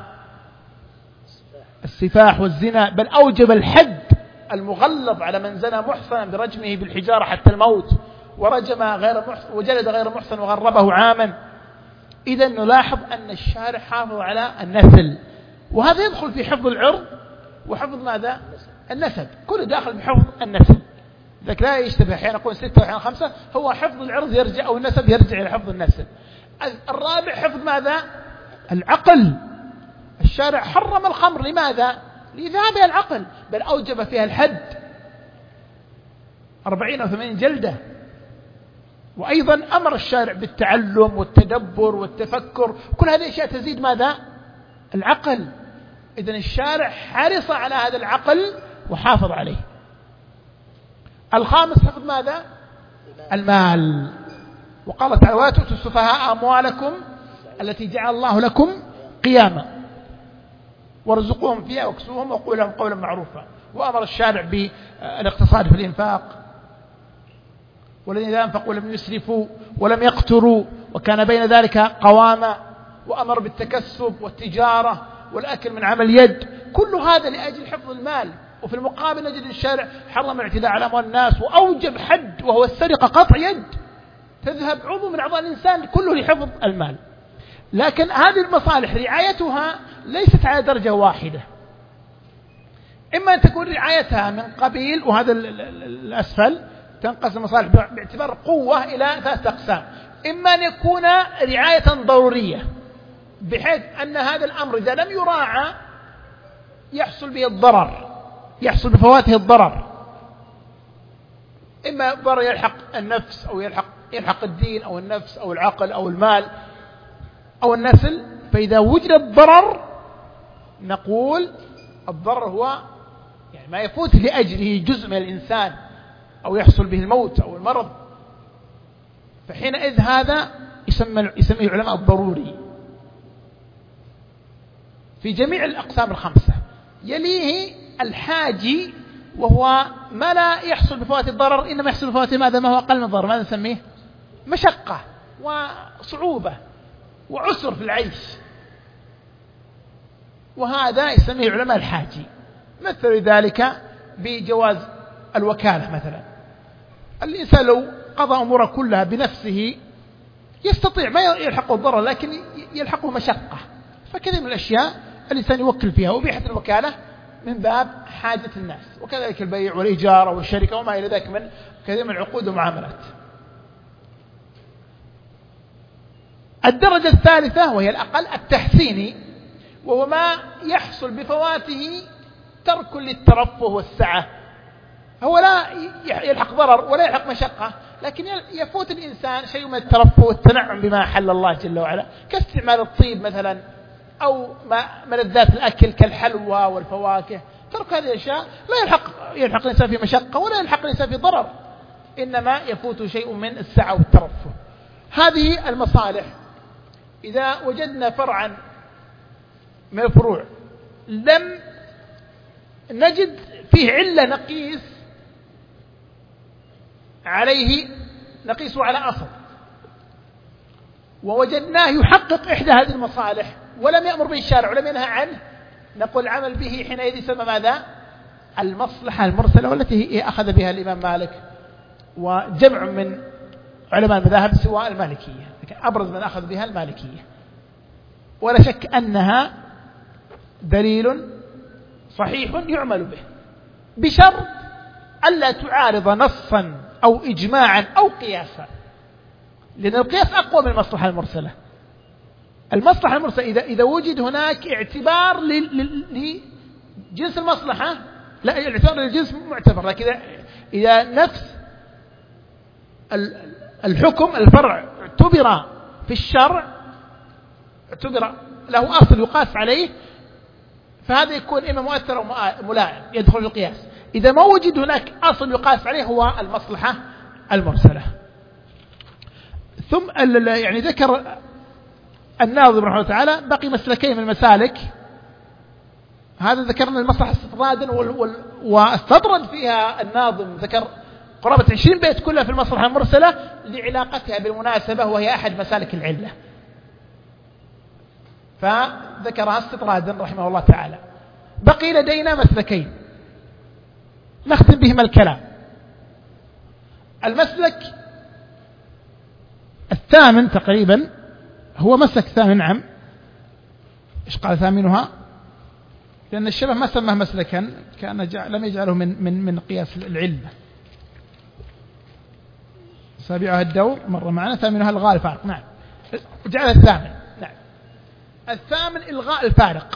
السفاح والزنا، بل أوجب الحد المغلظ على من زنى محصنا برجمه بالحجارة حتى الموت، ورجم غير محصن وجلد غير محصن وغربه عاما. إذا نلاحظ أن الشارع حافظ على النسل، وهذا يدخل في حفظ العرض وحفظ ماذا؟ النسب، كله داخل بحفظ النسب. ذلك لا يشتبه، أحيانا نقول 6 وأحيانا 5، هو حفظ العرض يرجع أو النسب يرجع إلى حفظ النسب. الرابع حفظ ماذا؟ العقل. الشارع حرم الخمر لماذا؟ لذهابها العقل، بل أوجب فيها الحد 40 أو 80 جلدة. وأيضا أمر الشارع بالتعلم والتدبر والتفكر، كل هذه الأشياء تزيد ماذا؟ العقل. إذن الشارع حرص على هذا العقل وحافظ عليه. الخامس حفظ ماذا؟ المال. وقال تعالى: ولا تؤتوا السفهاء أموالكم التي جعل الله لكم قياما وارزقوهم فيها واكسوهم وقولوا لهم قولا معروفا. وأمر الشارع بالاقتصاد في الإنفاق، والذين إذا أنفقوا لم يسرفوا ولم يقتروا وكان بين ذلك قواما. وأمر بالتكسب والتجارة والأكل من عمل يد، كل هذا لأجل حفظ المال. وفي المقابل نجد الشارع حرم الاعتداء على أموال الناس وأوجب حد وهو السرقة، قطع يد، تذهب عضو من أعضاء الإنسان كله لحفظ المال. لكن هذه المصالح رعايتها ليست على درجة واحدة، إما أن تكون رعايتها من قبيل، وهذا الأسفل تنقسم المصالح باعتبار قوة إلى 3 أقسام. إما أن يكون رعاية ضرورية بحيث أن هذا الأمر إذا لم يراعى يحصل به الضرر، يحصل بفواته الضرر، إما ضرر يلحق النفس أو يلحق الدين أو النفس أو العقل أو المال أو النسل. فإذا وجد الضرر نقول الضرر هو يعني ما يفوت لأجله جزء من الإنسان أو يحصل به الموت أو المرض، فحينئذ هذا يسميه العلماء الضروري في جميع الأقسام الخمسة. يليه الحاجي، وهو ما لا يحصل بفوات الضرر، إنما يحصل بفوات ماذا؟ ما هو أقل من الضرر، ماذا نسميه؟ مشقة وصعوبة وعسر في العيش، وهذا يسميه العلماء الحاجي. مثل ذلك بجواز الوكالة مثلا، الإنسان لو قضى أموره كلها بنفسه يستطيع ما يلحقه الضرر لكن يلحقه مشقة، فكذا من الأشياء الإنسان يوكل فيها. وبيحة الوكالة من باب حاجة الناس، وكذلك البيع والإيجار والشركة وما إلى ذلك من كثير من العقود والمعاملات. الدرجة الثالثة وهي الأقل التحسيني، وهو ما يحصل بفواته ترك للترفه والسعة، هو لا يلحق ضرر ولا يلحق مشقة، لكن يفوت الإنسان شيء من الترفه والتنعم بما حل الله جل وعلا، كاستعمال الطيب مثلا أو ملذات الأكل كالحلوى والفواكه. ترك هذه الأشياء لا يلحق الإنسان في مشقة ولا يلحق الإنسان في ضرر، إنما يفوت شيء من السعة والترفه. هذه المصالح إذا وجدنا فرعا من الفروع لم نجد فيه علة نقيس عليه، نقيسه على أصل، ووجدناه يحقق إحدى هذه المصالح ولم يأمر به الشارع ولم ينهى عنه، نقول العمل به حينئذ يسمى ماذا؟ المصلحة المرسلة، والتي أخذ بها الإمام مالك وجمع من علماء المذاهب سواء المالكية، لكن أبرز من أخذ بها المالكية. ولا شك أنها دليل صحيح يعمل به بشرط ألا تعارض نصا أو إجماعا أو قياسا، لأن القياس أقوى من المصلحة المرسلة. المصلحة المرسلة إذا وجد هناك اعتبار لجنس المصلحة، لا الاعتبار للجنس معتبر، لكن إذا نفس الحكم الفرع اعتبر في الشرع، اعتبر له أصل يقاس عليه، فهذا يكون إما مؤثر أو ملائم يدخل في القياس. إذا ما وجد هناك أصل يقاس عليه هو المصلحة المرسلة. ثم يعني ذكر الناظم رحمه الله تعالى بقي مسلكين من المسالك، هذا ذكرنا المصلحة استطرادا واستطرد فيها الناظم، ذكر قرابة 20 بيت كلها في المصلحة المرسلة لعلاقتها بالمناسبة، وهي أحد مسالك العلة، فذكرها استطرادا رحمه الله تعالى. بقي لدينا مسلكين نختم بهما الكلام. المسلك الثامن تقريبا هو مسلك ثامن، نعم، إيش قال ثامنها؟ لأن الشبه ما سماه مسلكا، كان لم يجعله من قياس العلة. سابعها الدور مر معنا، ثامنها إلغاء الفارق، نعم، جعل الثامن، نعم، الثامن إلغاء الفارق.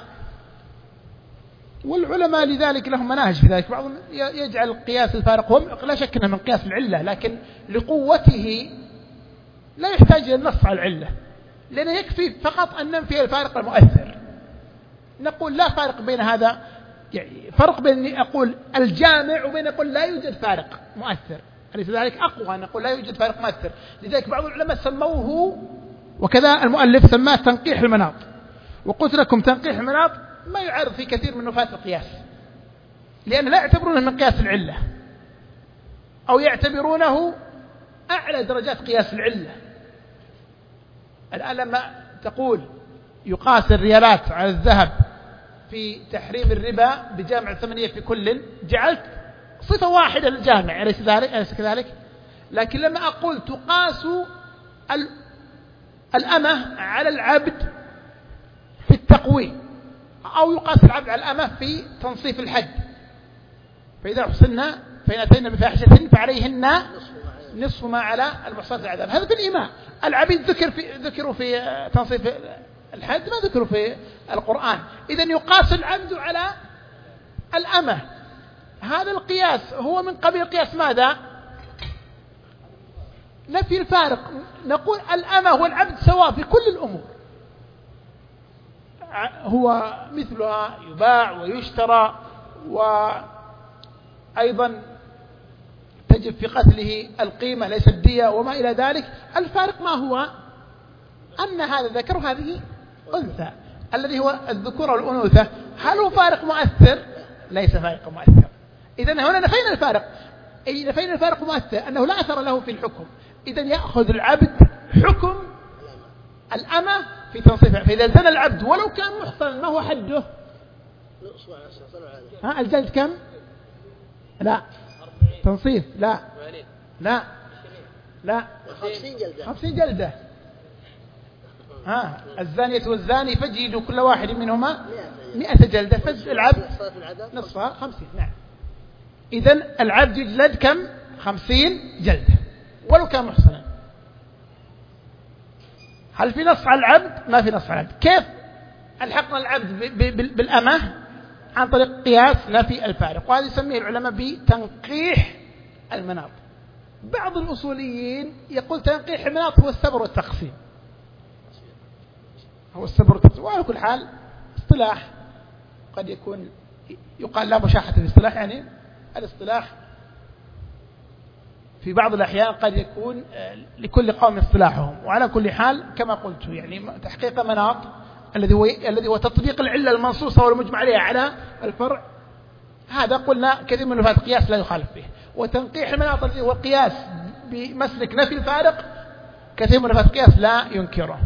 والعلماء لذلك لهم مناهج في ذلك، بعضهم يجعل قياس الفارق هو لا شك أنه من قياس العلة، لكن لقوته لا يحتاج إلى النص على العلة، لأنه يكفي فقط أن ننفي الفارق المؤثر. نقول لا فارق بين هذا، يعني فرق بين أقول الجامع وبين أقول لا يوجد فارق مؤثر. أليس ذلك أقوى أن نقول لا يوجد فارق مؤثر. لذلك بعض العلماء سموه، وكذا المؤلف سماه تنقيح المناط. وقلت لكم تنقيح المناط ما يعرض في كثير من نفاة القياس، لأن لا يعتبرونه من قياس العلة، أو يعتبرونه أعلى درجات قياس العلة. الآن لما تقول يقاس الريالات على الذهب في تحريم الربا بجامع الثمنية في كل، جعلت صفة واحدة للجامع، أليس كذلك؟ لكن لما أقول تقاس الأمة على العبد في التقويم، أو يقاس العبد على الأمة في تنصيف الحد، فإذا أحصلنا فإن أتينا بفاحشة فعليهن نصف ما على المحصنات العذاب. هذا في الإيمان. العبيد ذكروا في تنصيف الحد، ما ذكروا في القرآن. إذن يقاس العبد على الأمة. هذا القياس هو من قبيل قياس ماذا؟ نفي الفارق. نقول الأمة والعبد سواء في كل الأمور، هو مثلها يباع ويشترى، وأيضا تجب في قتله القيمة ليس الدية وما إلى ذلك. الفارق ما هو؟ أن هذا ذكر وهذه أنثى، الذي هو الذكور والأنوثة. هل هو فارق مؤثر؟ ليس فارق مؤثر. إذن هنا نفينا الفارق، أي نفينا الفارق مؤثر أنه لا أثر له في الحكم. إذن يأخذ العبد حكم الأمة في تنصيفها. فإذا زنى العبد ولو كان محصنا ما هو حده؟ الجلد كم؟ لا تنصيف، لا 50 جلدة. الزانية والزاني فاجلدوا كل واحد منهما 100 جلدة، فالعبد نصفها 50. نعم. إذن العبد يجلد كم؟ 50 جلدة ولو كان محصنا. هل في نص على العبد؟ ما في نص على العبد. كيف الحقنا العبد بالأمة؟ عن طريق قياس نفي الفارق، وهذا يسميه العلماء بتنقيح المناط. بعض الأصوليين يقول تنقيح المناط هو السبر والتقسيم، وعلى كل حال اصطلاح قد يكون يقال لا مشاحة في الاصطلاح، يعني الاصطلاح في بعض الأحيان قد يكون لكل قوم اصطلاحهم. وعلى كل حال كما قلت يعني تحقيق مناط الذي هو تطبيق العلة المنصوصة والمجمع عليها على الفرع، هذا قلنا كثير من نفاذ القياس لا يخالف به. وتنقيح المناط الذي هو القياس بمسلك نفي الفارق، كثير من نفاذ القياس لا ينكره،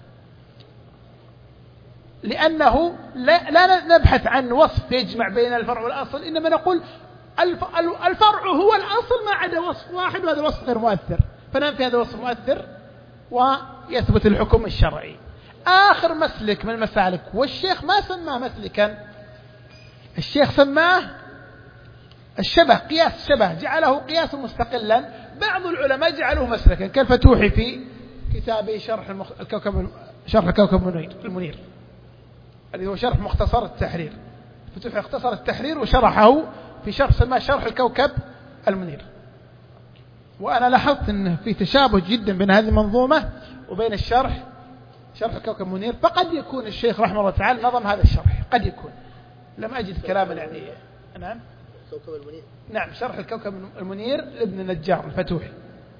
لأنه لا نبحث عن وصف يجمع بين الفرع والأصل، إنما نقول الفرع هو الأصل ما عدا وصف واحد، وهذا الوصف غير مؤثر، فننفي هذا الوصف مؤثر ويثبت الحكم الشرعي. آخر مسلك من المسالك، والشيخ ما سماه مسلكا، الشيخ سماه الشبه، قياس الشبه، جعله قياسا مستقلا. بعض العلماء جعلوه مسلكا كالفتوحي في كتابه شرح الكوكب المنير، الذي هو شرح مختصر التحرير. فتوحي اختصر التحرير وشرحه في شرح سماه شرح الكوكب المنير. وأنا لاحظت أنه في تشابه جدا بين هذه المنظومة وبين شرح الكوكب المنير، فقد يكون الشيخ رحمه الله تعالى نظم هذا الشرح، قد يكون، لم أجد كلاما يعني. نعم الكوكب المنير، نعم شرح الكوكب المنير لابن النجار الفتوحي.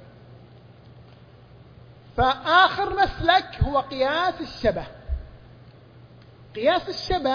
فآخر مسلك هو قياس الشبه. قياس الشبه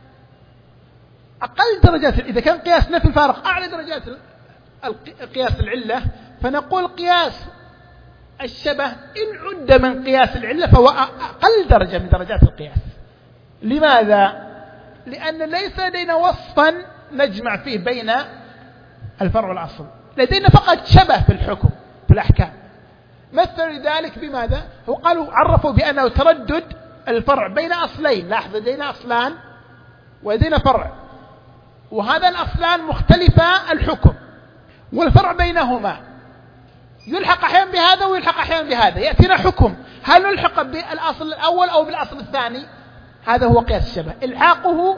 أقل درجات، إذا كان قياس نفي الفارق أعلى درجات قياس العلة، فنقول قياس الشبه إن عد من قياس العلة فهو أقل درجة من درجات القياس. لماذا؟ لأن ليس لدينا وصفا نجمع فيه بين الفرع والأصل، لدينا فقط شبه في الحكم في الأحكام. مثل ذلك بماذا؟ هو قالوا عرفوا بأنه تردد الفرع بين أصلين. لاحظ لدينا أصلان ولدينا فرع، وهذا الأصلان مختلفا الحكم، والفرع بينهما يلحق أحيانا بهذا ويلحق أحيانا بهذا، يأتينا حكم هل نلحق بالأصل الأول أو بالأصل الثاني؟ هذا هو قياس الشبه، الحاقه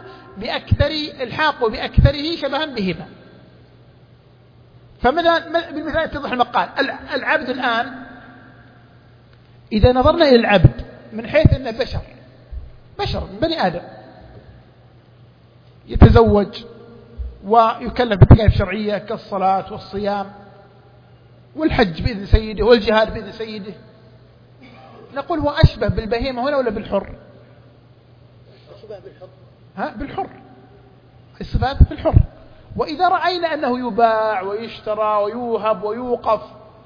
بأكثره شبها بهما. بالمثال يتضح المقال. العبد الآن إذا نظرنا إلى العبد من حيث أنه بشر من بني آدم، يتزوج ويكلف بالتكاليف الشرعية كالصلاة والصيام والحج بإذن سيده والجهاد بإذن سيده، نقول هو أشبه بالبهيمة هنا ولا بالحر؟ أشبه بالحر. بالحر، الصفات بالحر. وإذا رأينا أنه يباع ويشترى ويوهب ويوقف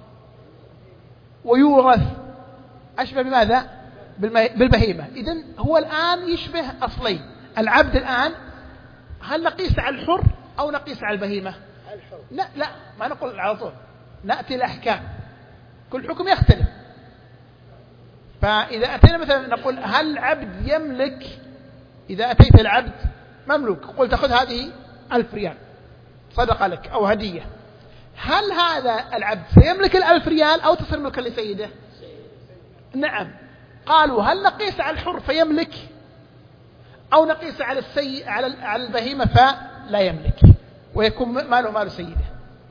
ويورث أشبه بماذا؟ بالبهيمة. إذن هو الآن يشبه أصلين. العبد الآن هل نقيس على الحر أو نقيس على البهيمة؟ لا ما نقول على طول، نأتي الأحكام، كل حكم يختلف. فإذا أتينا مثلا نقول هل العبد يملك، إذا أتيت العبد مملوك قلت أخذ هذه 1000 ريال صدقة لك أو هدية، هل هذا العبد سيملك 1000 ريال أو تصير ملكا لسيده؟ نعم. قالوا هل نقيس على الحر فيملك أو نقيس على على البهيمة فلا يملك ويكون ماله مال سيده؟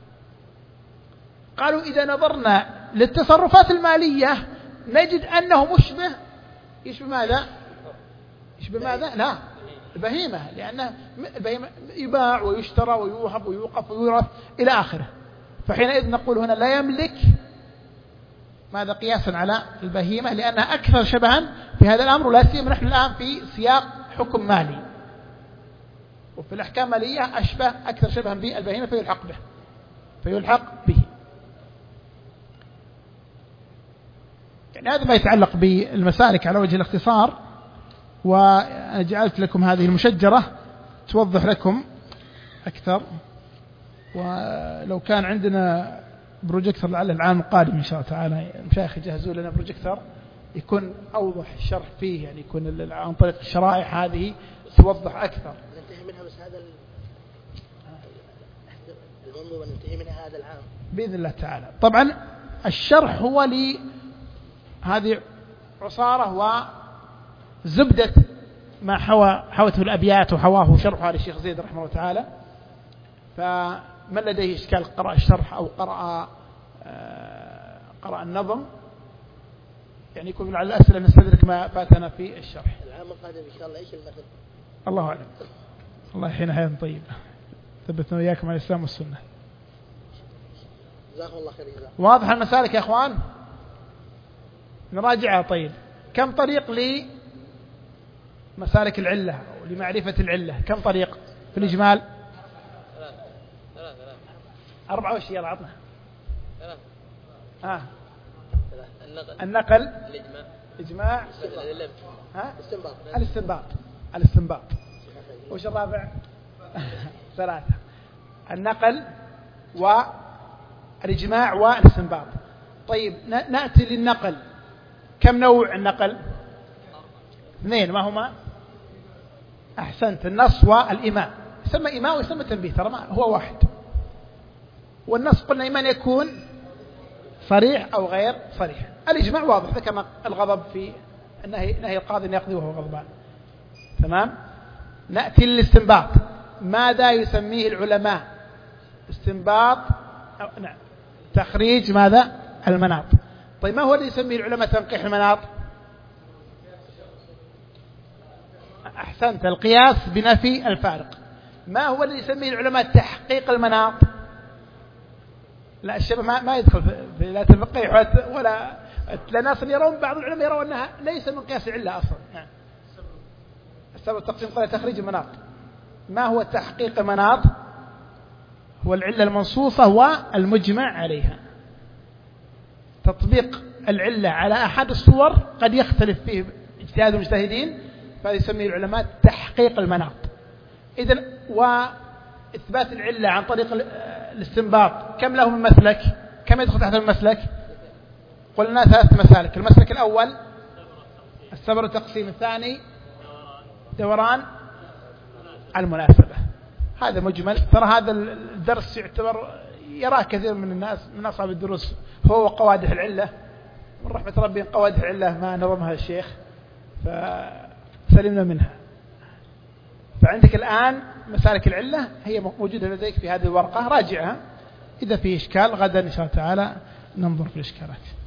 قالوا إذا نظرنا للتصرفات المالية نجد أنه يشبه ماذا؟ يشبه ماذا؟ لا، البهيمة، لأن البهيمة يباع ويشترى ويوهب ويوقف ويورث إلى آخره. فحينئذ نقول هنا لا يملك، ماذا؟ قياسا على البهيمة، لأنها أكثر شبها في هذا الأمر، ولا سيما نحن الآن في سياق حكم مالي، وفي الأحكام المالية أشبه أكثر شبها بالبهيمة فيلحق به. يعني هذا ما يتعلق بالمسالك على وجه الاختصار، وجعلت لكم هذه المشجرة توضح لكم أكثر. ولو كان عندنا بروجيكتور لعل العام القادم إن شاء الله تعالى المشايخ يجهزوا لنا بروجيكتور يكون أوضح الشرح فيه، يعني يكون عن طريق الشرائح هذه توضح أكثر. ننتهي منها بس هذا المنظومة ننتهي منها هذا العام بإذن الله تعالى. طبعا الشرح هو لهذه عصارة وزبدة ما حوته الأبيات وحواه شرحها للشيخ زيد رحمه الله تعالى. فمن لديه إشكال قرأ الشرح أو قرأ النظم، يعني يكون على الأسئلة نستدرك ما فاتنا في الشرح. العام القادم إن شاء الله إيش المثل؟ الله أعلم. الله يحيينا حياة طيبة، ثبتنا وإياكم على الإسلام والسنة. جزاكم الله خير. واضح المسالك يا أخوان؟ نراجعها. طيب، كم طريق لمسالك العلة أو لمعرفة العلة؟ كم طريق في الإجمال؟ 4 وش؟ يلا عطنا. النقل، الإجماع، الاستنباط. وش الرابع؟ 3. النقل والإجماع والاستنباط. طيب نأتي للنقل. كم نوع النقل؟ 2. ما هما؟ أحسنت، النص والإيماء. يسمى إيماء ويسمى تنبيه، ترى ما هو واحد. والنص قلنا إيمان يكون صريح أو غير صريح. الإجماع واضح، ذكر الغضب في نهي القاضي أن يقضي وهو غضبان. تمام. نأتي للاستنباط. ماذا يسميه العلماء؟ استنباط، نعم، تخريج ماذا؟ المناط. طيب ما هو الذي يسميه العلماء تنقيح المناط؟ أحسنت، القياس بنفي الفارق. ما هو الذي يسميه العلماء تحقيق المناط؟ لا، الشبه ما يدخل في لا تنقيح ولا الناس يرون، بعض العلماء يرون أنها ليس من قياس العلة أصلا. نعم. السبب التقسيم قال تخريج المناط. ما هو تحقيق المناط؟ هو العلة المنصوصة والمجمع عليها. تطبيق العلة على أحد الصور قد يختلف فيه اجتهاد المجتهدين، فهذا يسميه العلماء تحقيق المناط. إذن وإثبات العلة عن طريق الاستنباط كم له من مسلك؟ كم يدخل تحت المسلك؟ قلنا 3 مسالك. المسلك الأول السبر التقسيم، الثاني دوران المناسبة. هذا مجمل. ترى هذا الدرس يعتبر يراه كثير من الناس من أصحاب الدروس هو قوادح العلة، من رحمة ربي قوادح العلة ما نظمها الشيخ فسلمنا منها. فعندك الآن مسالك العلة هي موجودة لديك في هذه الورقة، راجعها. إذا في إشكال غدا إن شاء الله تعالى ننظر في الإشكالات.